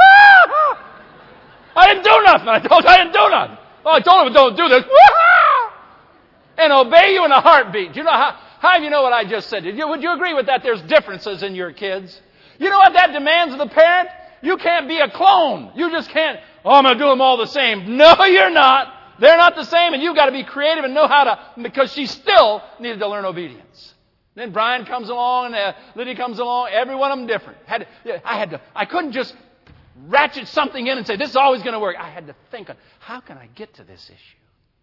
I didn't do nothing. I told her I didn't do nothing. Oh, I told her, don't do this. And obey you in a heartbeat. Do you know how, how do you know what I just said? Did you, would you agree with that? There's differences in your kids. You know what that demands of the parent? You can't be a clone. You just can't, oh, I'm going to do them all the same. No, you're not. They're not the same, and you've got to be creative and know how to, because she still needed to learn obedience. Then Brian comes along, and uh, Lydia comes along. Every one of them different. Had to, I had to. I couldn't just ratchet something in and say, this is always going to work. I had to think, how can I get to this issue?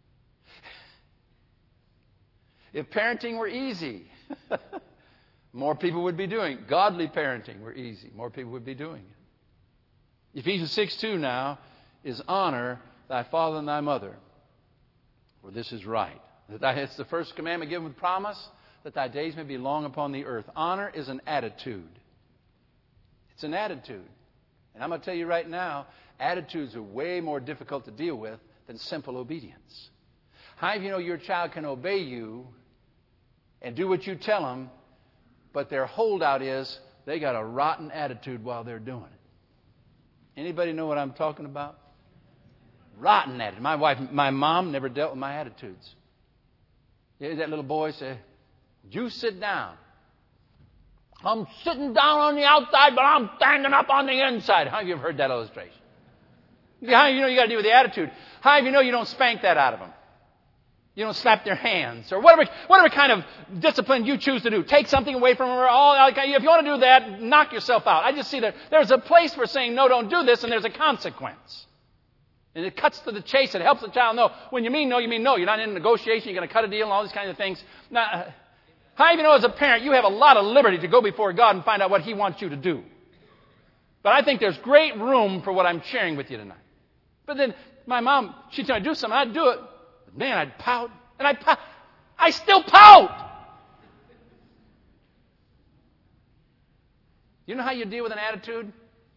If parenting were easy, more people would be doing it. Godly parenting were easy. More people would be doing it. Ephesians six two now is honor thy father and thy mother, for this is right. It's the first commandment given with promise, that thy days may be long upon the earth. Honor is an attitude. It's an attitude. And I'm going to tell you right now, attitudes are way more difficult to deal with than simple obedience. How many of you know your child can obey you and do what you tell them, but their holdout is they got a rotten attitude while they're doing it? Anybody know what I'm talking about? Rotten attitude. My wife, my mom never dealt with my attitudes. Yeah, that little boy said, you sit down. I'm sitting down on the outside, but I'm standing up on the inside. How many of you have heard that illustration? How many of you know you got to deal with the attitude? How many of you know you don't spank that out of them? You don't slap their hands or whatever, whatever kind of discipline you choose to do. Take something away from them. Or all, if you want to do that, knock yourself out. I just see that there's a place for saying, no, don't do this, and there's a consequence. And it cuts to the chase. It helps the child know. When you mean no, you mean no. You're not in a negotiation. You're going to cut a deal and all these kinds of things. Now, how do you know as a parent you have a lot of liberty to go before God and find out what He wants you to do? But I think there's great room for what I'm sharing with you tonight. But then my mom, she'd tell me to do something. I'd do it. But man, I'd pout. And I'd pout. I still pout. You know how you deal with an attitude?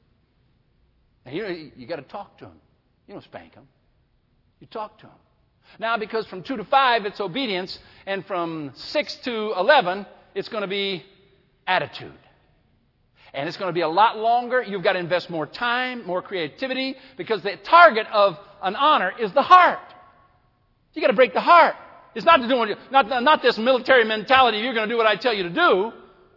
And you, you got to talk to them. You don't spank them. You talk to them. Now, because from two to five, it's obedience, and from six to eleven, it's going to be attitude. And it's going to be a lot longer. You've got to invest more time, more creativity, because the target of an honor is the heart. You got to break the heart. It's not to do not not this military mentality. You're going to do what I tell you to do.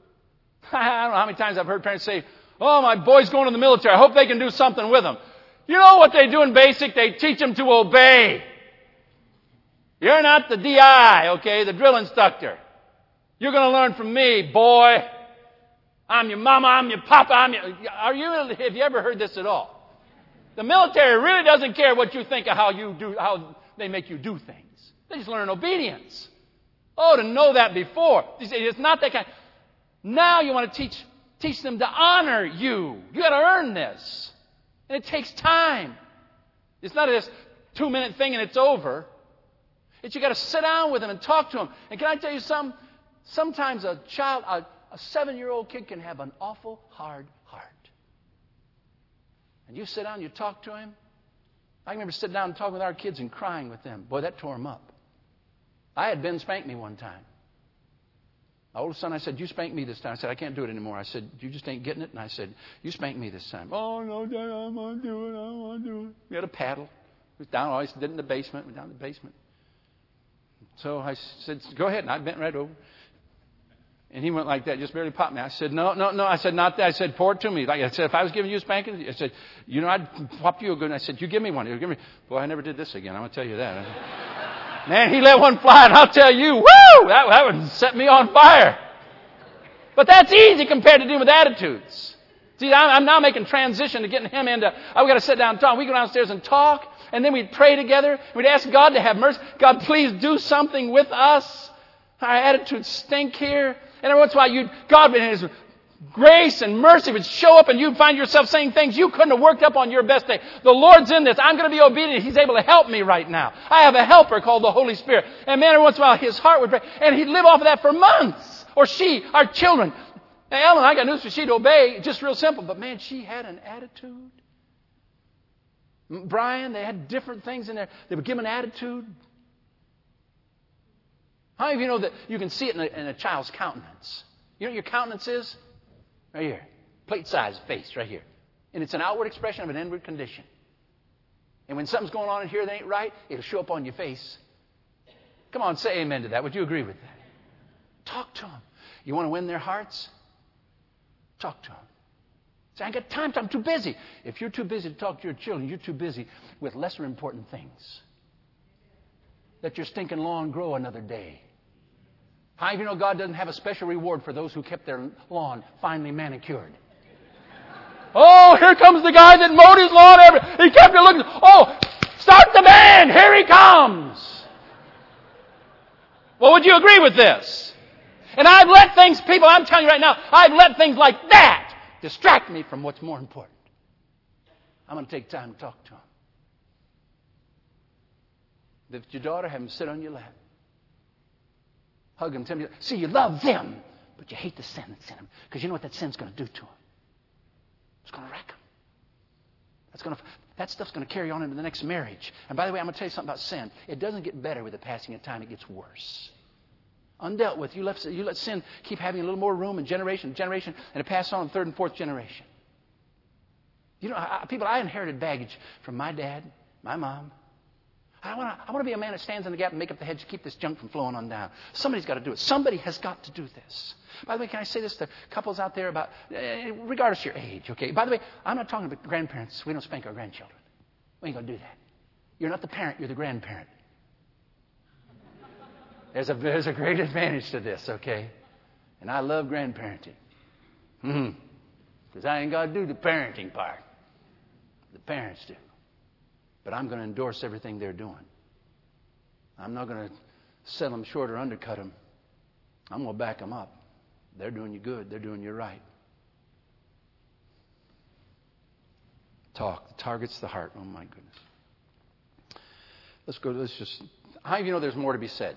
I don't know how many times I've heard parents say, "Oh, my boy's going to the military. I hope they can do something with him." You know what they do in basic? They teach them to obey. You're not the D I, okay, the drill instructor. You're going to learn from me, boy. I'm your mama, I'm your papa, I'm your... Are you, have you ever heard this at all? The military really doesn't care what you think of how you do, how they make you do things. They just learn obedience. Oh, to know that before. You say, it's not that kind. Now you want to teach, teach them to honor you. You got to earn this. And it takes time. It's not this two-minute thing and it's over. It's you got to sit down with them and talk to them. And can I tell you something? Sometimes a child, a, a seven-year-old kid can have an awful hard heart. And you sit down and you talk to him. I remember sitting down and talking with our kids and crying with them. Boy, that tore them up. I had Ben spank me one time. My oldest son, I said, "You spank me this time." I said, "I can't do it anymore." I said, "You just ain't getting it." And I said, "You spank me this time." "Oh, no, Dad, I want to do it. I want to do it." We had a paddle. It was down, always did it in the basement. Went down in the basement. So I said, "Go ahead." And I bent right over. And he went like that, just barely popped me. I said, no, no, no. I said, not that. I said, pour it to me. Like I said, if I was giving you a spanking, I said, you know, I'd pop you a good one. I said, you give me one. You give me. Boy, I never did this again. I'm going to tell you that. Man, he let one fly, and I'll tell you, woo, that, that would set me on fire. But that's easy compared to dealing with attitudes. See, I'm now making transition to getting him into, I've got to sit down and talk. We go downstairs and talk, and then we'd pray together. We'd ask God to have mercy. God, please do something with us. Our attitudes stink here. And every once in a while, you'd, God, in His grace and mercy, would show up and you'd find yourself saying things you couldn't have worked up on your best day. The Lord's in this. I'm going to be obedient. He's able to help me right now. I have a helper called the Holy Spirit. And man, every once in a while, his heart would break. And he'd live off of that for months. Or she, our children. Now, Ellen, I got news for she'd obey. Just real simple. But man, she had an attitude. Brian, they had different things in there. They would give an attitude. How many of you know that you can see it in a, in a child's countenance? You know what your countenance is? Right here. Plate-sized face right here. And it's an outward expression of an inward condition. And when something's going on in here that ain't right, it'll show up on your face. Come on, say amen to that. Would you agree with that? Talk to them. You want to win their hearts? Talk to them. Say, I ain't got time. I'm too busy. If you're too busy to talk to your children, you're too busy with lesser important things. Let your stinking lawn grow another day. How many of you know God doesn't have a special reward for those who kept their lawn finely manicured? Oh, here comes the guy that mowed his lawn. Every, he kept it looking. Oh, start the band. Here he comes. Well, would you agree with this? And I've let things, people, I'm telling you right now, I've let things like that distract me from what's more important. I'm going to take time to talk to them. If your daughter, have them sit on your lap. Hug them. Tell them, see, you love them, but you hate the sin that's in them. Because you know what that sin's going to do to them? It's going to wreck them. That's going to, that stuff's going to carry on into the next marriage. And by the way, I'm going to tell you something about sin. It doesn't get better with the passing of time. It gets worse. Undealt with. You let, you let sin keep having a little more room in generation to generation, and it passes on to third and fourth generation. You know, I, people, I inherited baggage from my dad, my mom. I want to I want to be a man that stands in the gap and make up the hedge to keep this junk from flowing on down. Somebody's got to do it. Somebody has got to do this. By the way, can I say this to couples out there about, uh, regardless of your age, okay? By the way, I'm not talking about grandparents. We don't spank our grandchildren. We ain't going to do that. You're not the parent. You're the grandparent. There's a, there's a great advantage to this, okay? And I love grandparenting. Mm-hmm. Because I ain't got to do the parenting part. The parents do. But I'm going to endorse everything they're doing. I'm not going to sell them short or undercut them. I'm going to back them up. They're doing you good. They're doing you right. Talk. The target's the heart. Oh, my goodness. Let's go. Let's just. How many of you know there's more to be said?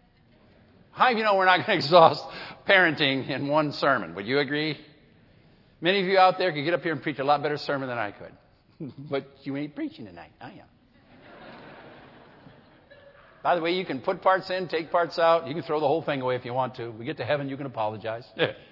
How many of you know we're not going to exhaust parenting in one sermon? Would you agree? Many of you out there could get up here and preach a lot better sermon than I could. But you ain't preaching tonight. I am. By the way, you can put parts in, take parts out. You can throw the whole thing away if you want to. We get to heaven, you can apologize.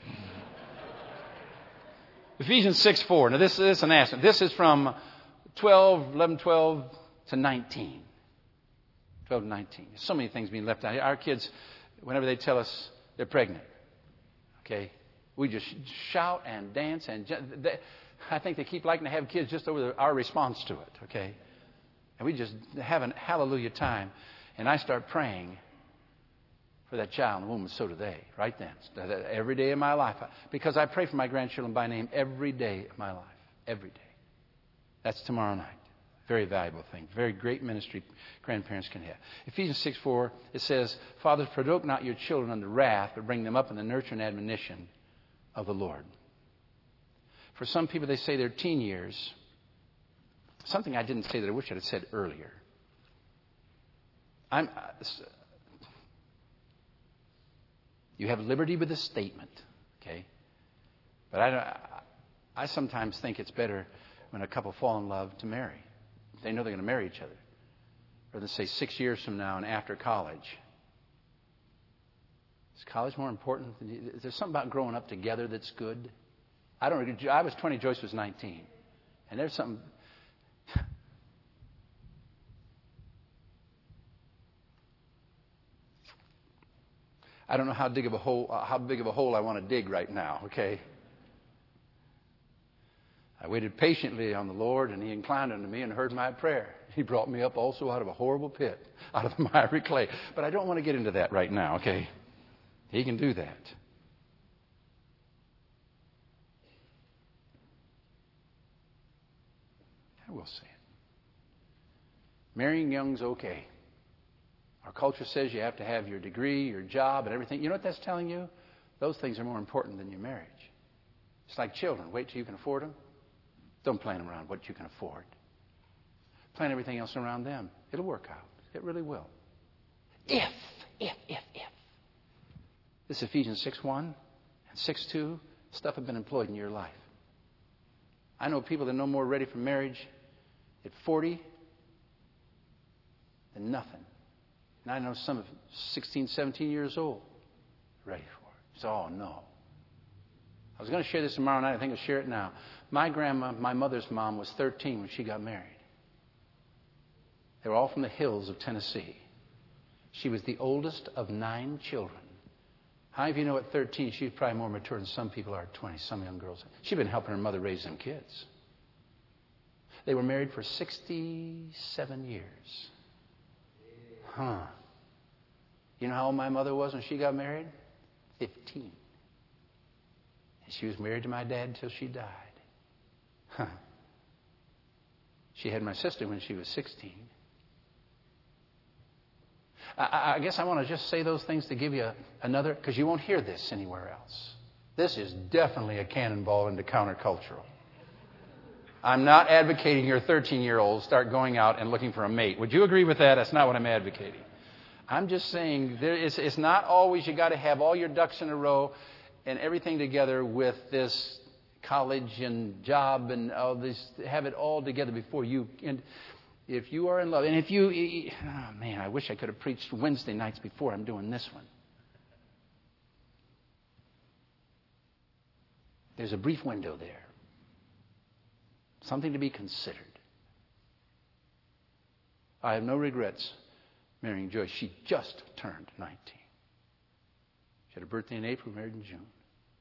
Ephesians six four. Now, this, this is an answer. This is from twelve, eleven, twelve to nineteen. twelve to nineteen. There's so many things being left out here. Our kids, whenever they tell us they're pregnant, okay, we just shout and dance. And they, I think they keep liking to have kids just over the, our response to it, okay? And we just have a hallelujah time. And I start praying for that child in the womb, and so do they, right then. Every day of my life. Because I pray for my grandchildren by name every day of my life. Every day. That's tomorrow night. Very valuable thing. Very great ministry grandparents can have. Ephesians six four, it says, Fathers, provoke not your children unto wrath, but bring them up in the nurture and admonition of the Lord. For some people, they say their teen years. Something I didn't say that I wish I had said earlier. I'm, uh, you have liberty with this statement, okay? But I, I, I sometimes think it's better when a couple fall in love to marry. They know they're going to marry each other. Rather than say six years from now and after college. Is college more important? Than, is there something about growing up together that's good? I don't. I was twenty. Joyce was nineteen, and there's something. I don't know how big of a hole, uh, how big of a hole I want to dig right now, okay? I waited patiently on the Lord, and He inclined unto me and heard my prayer. He brought me up also out of a horrible pit, out of the miry clay. But I don't want to get into that right now, okay? He can do that. I will say it. Marrying young's okay. Our culture says you have to have your degree, your job, and everything. You know what that's telling you? Those things are more important than your marriage. It's like children. Wait till you can afford them. Don't plan around what you can afford. Plan everything else around them. It'll work out. It really will. If, if, if, if. This Ephesians six one and six two, stuff have been employed in your life. I know people that are no more ready for marriage at forty than nothing. And I know some of sixteen, seventeen years old ready for it. So, oh, no. I was going to share this tomorrow night. I think I'll share it now. My grandma, my mother's mom, was thirteen when she got married. They were all from the hills of Tennessee. She was the oldest of nine children. How many of you know at thirteen, she was probably more mature than some people are at twenty, some young girls. She'd been helping her mother raise them kids. They were married for sixty-seven years. Huh. You know how old my mother was when she got married? fifteen. And she was married to my dad until she died. Huh. She had my sister when she was sixteen. I, I guess I want to just say those things to give you a, another, because you won't hear this anywhere else. This is definitely a cannonball into countercultural. I'm not advocating your thirteen-year-olds start going out and looking for a mate. Would you agree with that? That's not what I'm advocating. I'm just saying there is, it's not always you got to have all your ducks in a row and everything together with this college and job and all this. Have it all together before you. And if you are in love, and if you, oh man, I wish I could have preached Wednesday nights before I'm doing this one. There's a brief window there. Something to be considered. I have no regrets marrying Joyce. She just turned nineteen. She had a birthday in April, married in June.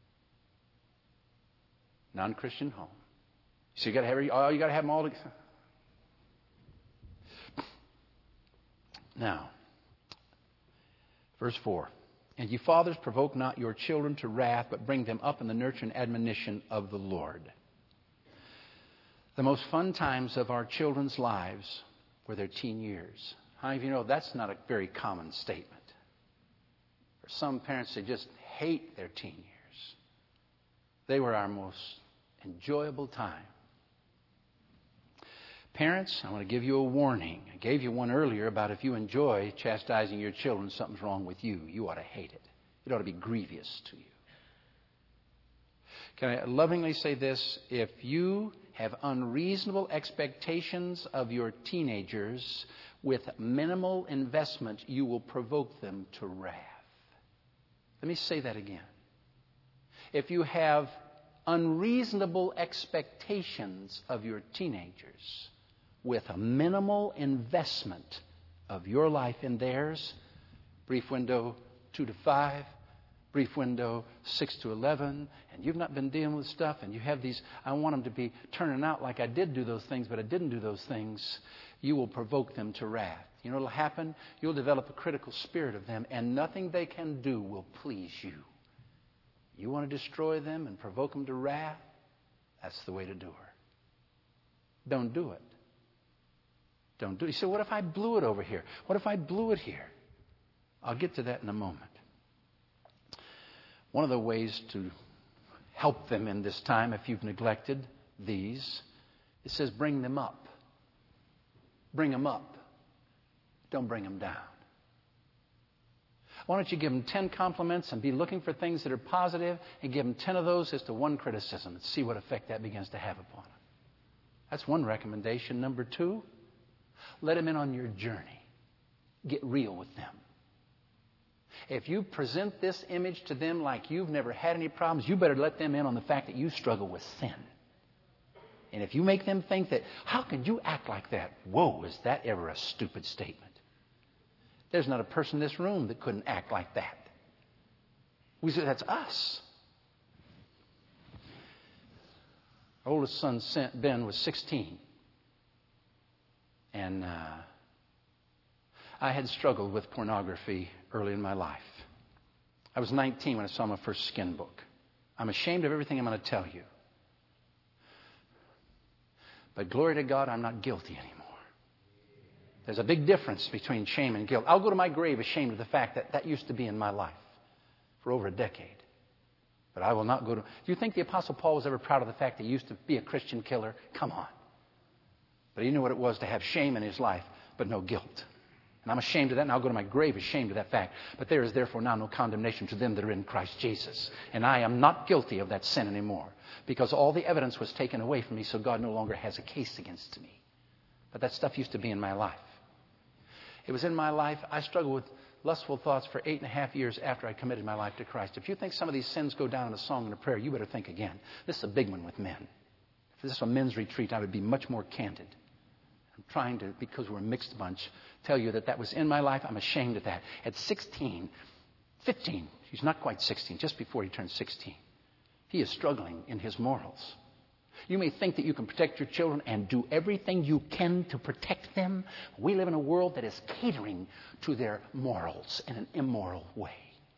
Non-Christian home. So you got to have oh, you got to have them all together. Now, verse four. And you fathers, provoke not your children to wrath, but bring them up in the nurture and admonition of the Lord. The most fun times of our children's lives were their teen years. How many of you know that's not a very common statement? For some parents, they just hate their teen years. They were our most enjoyable time. Parents, I want to give you a warning. I gave you one earlier about if you enjoy chastising your children, something's wrong with you. You ought to hate it. It ought to be grievous to you. Can I lovingly say this? If you have unreasonable expectations of your teenagers, with minimal investment, you will provoke them to wrath. Let me say that again. If you have unreasonable expectations of your teenagers, with a minimal investment of your life in theirs, brief window two to five, brief window six to eleven, and you've not been dealing with stuff, and you have these, I want them to be turning out like I did do those things, but I didn't do those things, you will provoke them to wrath. You know what will happen? You'll develop a critical spirit of them, and nothing they can do will please you. You want to destroy them and provoke them to wrath? That's the way to do her. Don't do it. Don't do it. You say, what if I blew it over here? What if I blew it here? I'll get to that in a moment. One of the ways to help them in this time, if you've neglected these, it says bring them up. Bring them up. Don't bring them down. Why don't you give them ten compliments and be looking for things that are positive and give them ten of those as to one criticism and see what effect that begins to have upon them. That's one recommendation. Number two, let them in on your journey. Get real with them. If you present this image to them like you've never had any problems, you better let them in on the fact that you struggle with sin. And if you make them think that, how can you act like that? Whoa, is that ever a stupid statement? There's not a person in this room that couldn't act like that. We say, that's us. Our oldest son, Ben, was sixteen. And uh, I had struggled with pornography early in my life. I was nineteen when I saw my first Skin book. I'm ashamed of everything I'm going to tell you. But glory to God, I'm not guilty anymore. There's a big difference between shame and guilt. I'll go to my grave ashamed of the fact that that used to be in my life for over a decade. But I will not go to... Do you think the Apostle Paul was ever proud of the fact that he used to be a Christian killer? Come on. But he knew what it was to have shame in his life, but no guilt. And I'm ashamed of that, and I'll go to my grave ashamed of that fact. But there is therefore now no condemnation to them that are in Christ Jesus. And I am not guilty of that sin anymore, because all the evidence was taken away from me, so God no longer has a case against me. But that stuff used to be in my life. It was in my life. I struggled with lustful thoughts for eight and a half years after I committed my life to Christ. If you think some of these sins go down in a song and a prayer, you better think again. This is a big one with men. If this was a men's retreat, I would be much more candid. I'm trying to, because we're a mixed bunch, tell you that that was in my life. I'm ashamed of that. At sixteen, fifteen, he's not quite sixteen, just before he turned sixteen, he is struggling in his morals. You may think that you can protect your children and do everything you can to protect them. We live in a world that is catering to their morals in an immoral way.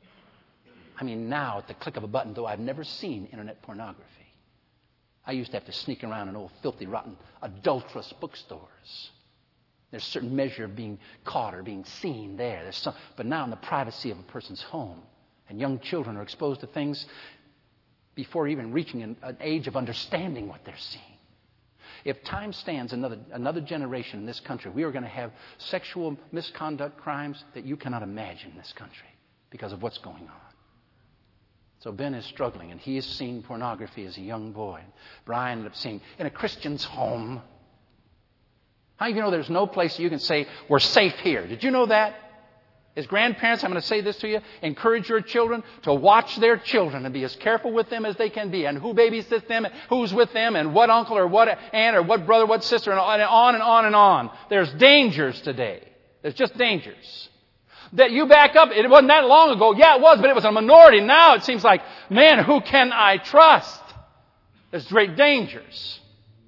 I mean, now at the click of a button, though I've never seen internet pornography, I used to have to sneak around in old filthy, rotten, adulterous bookstores. There's a certain measure of being caught or being seen there. There's some, but now in the privacy of a person's home, and young children are exposed to things before even reaching an, an age of understanding what they're seeing. If time stands another, another generation in this country, we are going to have sexual misconduct crimes that you cannot imagine in this country because of what's going on. So Ben is struggling, and he has seen pornography as a young boy. Brian ended up seeing in a Christian's home. How many of you know there's no place you can say, we're safe here? Did you know that? As grandparents, I'm going to say this to you. Encourage your children to watch their children and be as careful with them as they can be. And who babysits them, who's with them, and what uncle or what aunt or what brother, what sister, and on and on and on. There's dangers today. There's just dangers. That you back up, it wasn't that long ago. Yeah, it was, but it was a minority. Now it seems like, man, who can I trust? There's great dangers.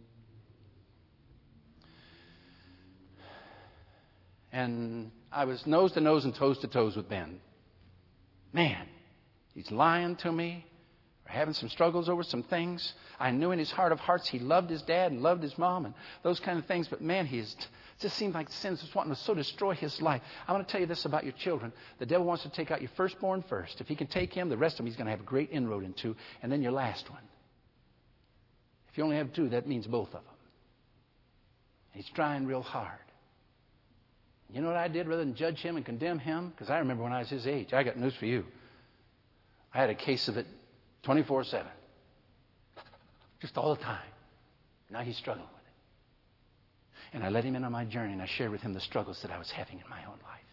And I was nose to nose and toes to toes with Ben. Man, he's lying to me. We're having some struggles over some things. I knew in his heart of hearts he loved his dad and loved his mom and those kind of things. But man, he's it just seemed like sin was wanting to so destroy his life. I want to tell you this about your children. The devil wants to take out your firstborn first. If he can take him, the rest of them he's going to have a great inroad into. And then your last one. If you only have two, that means both of them. He's trying real hard. You know what I did rather than judge him and condemn him? Because I remember when I was his age. I got news for you. I had a case of it twenty-four seven. Just all the time. Now he's struggling with it. And I let him in on my journey, and I shared with him the struggles that I was having in my own life.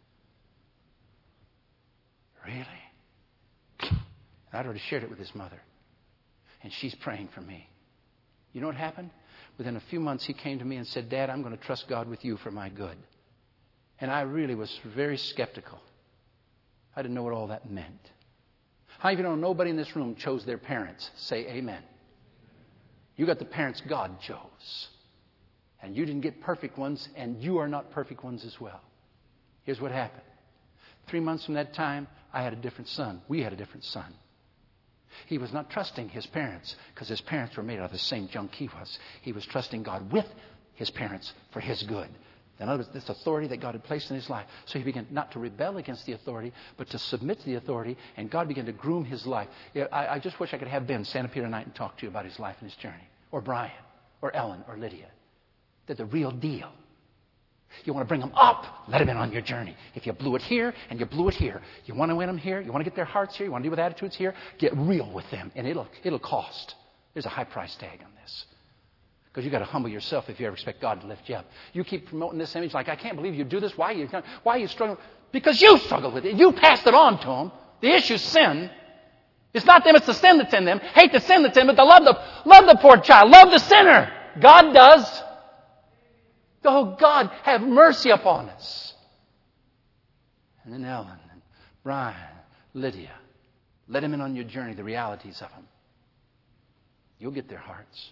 Really? And I'd already shared it with his mother. And she's praying for me. You know what happened? Within a few months, he came to me and said, Dad, I'm going to trust God with you for my good. And I really was very skeptical. I didn't know what all that meant. How many of you know nobody in this room chose their parents? Say amen. You got the parents God chose. And you didn't get perfect ones, and you are not perfect ones as well. Here's what happened. Three months from that time, I had a different son. We had a different son. He was not trusting his parents because his parents were made out of the same junk he was. He was trusting God with his parents for his good. In other words, this authority that God had placed in his life. So he began not to rebel against the authority, but to submit to the authority, and God began to groom his life. I, I just wish I could have Ben stand up here tonight and talk to you about his life and his journey. Or Brian, or Ellen, or Lydia. They're the real deal. You want to bring them up, let them in on your journey. If you blew it here and you blew it here, you want to win them here, you want to get their hearts here, you want to deal with attitudes here, get real with them. And it'll, it'll cost. There's a high price tag on this. Because you've got to humble yourself if you ever expect God to lift you up. You keep promoting this image like, I can't believe you do this. Why are you, why are you struggling? Because you struggle with it. You passed it on to them. The issue's sin. It's not them, it's the sin that's in them. Hate the sin that's in them, but to love the, love the poor child. Love the sinner. God does. Oh, God, have mercy upon us. And then Ellen and Brian, Lydia. Let him in on your journey, the realities of them. You'll get their hearts.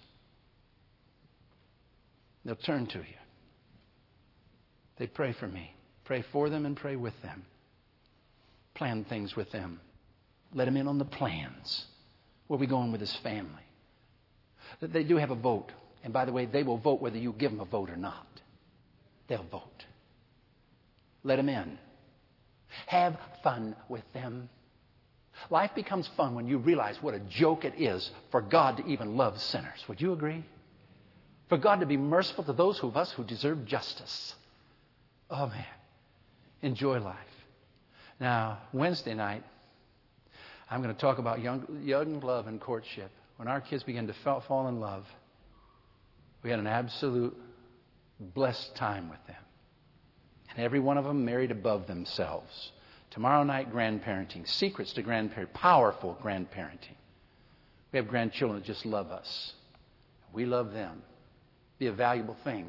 They'll turn to you. They pray for me. Pray for them and pray with them. Plan things with them. Let him in on the plans. Where are we going with his family? They do have a vote. And by the way, they will vote whether you give them a vote or not. They'll vote. Let them in. Have fun with them. Life becomes fun when you realize what a joke it is for God to even love sinners. Would you agree? For God to be merciful to those of us who deserve justice. Oh, man. Enjoy life. Now, Wednesday night, I'm going to talk about young, young love and courtship. When our kids begin to fall, fall in love, we had an absolute blessed time with them. And every one of them married above themselves. Tomorrow night, grandparenting. Secrets to grandparenting. Powerful grandparenting. We have grandchildren that just love us. We love them. Be a valuable thing.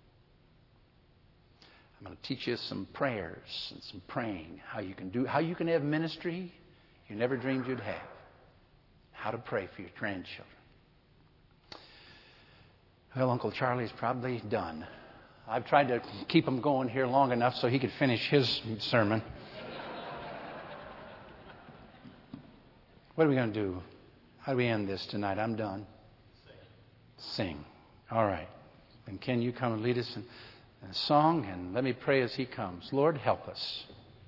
I'm going to teach you some prayers and some praying. How you can do, how you can have ministry you never dreamed you'd have. How to pray for your grandchildren. Well, Uncle Charlie's probably done. I've tried to keep him going here long enough so he could finish his sermon. What are we going to do? How do we end this tonight? I'm done. Sing. Sing. All right. And Ken, you come and lead us in a song, and let me pray as he comes. Lord, help us.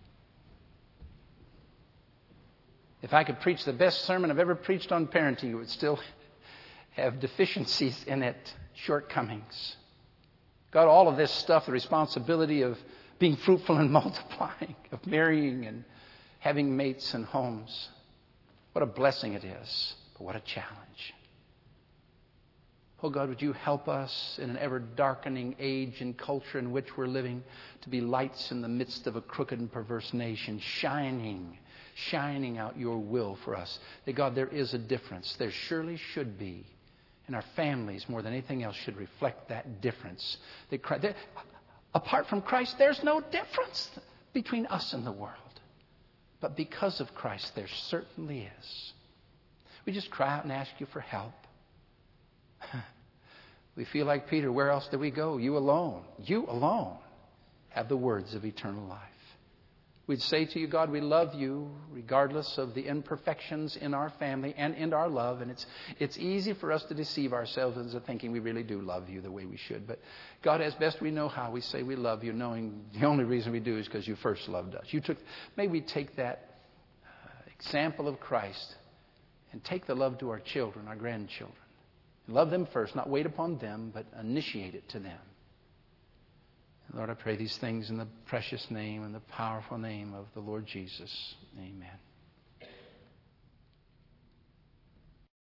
If I could preach the best sermon I've ever preached on parenting, it would still have deficiencies in it, shortcomings. Got all of this stuff, the responsibility of being fruitful and multiplying, of marrying and having mates and homes. What a blessing it is, but what a challenge. Oh God, would you help us in an ever-darkening age and culture in which we're living to be lights in the midst of a crooked and perverse nation, shining, shining out your will for us. That God, there is a difference. There surely should be. And our families, more than anything else, should reflect that difference. That Christ, that, apart from Christ, there's no difference between us and the world. But because of Christ, there certainly is. We just cry out and ask you for help. We feel like Peter, where else do we go? You alone, you alone have the words of eternal life. We'd say to you, God, we love you regardless of the imperfections in our family and in our love. And it's it's easy for us to deceive ourselves into thinking we really do love you the way we should. But God, as best we know how, we say we love you, knowing the only reason we do is because you first loved us. You took. May we take that uh, example of Christ and take the love to our children, our grandchildren. Love them first, not wait upon them, but initiate it to them. Lord, I pray these things in the precious name and the powerful name of the Lord Jesus. Amen.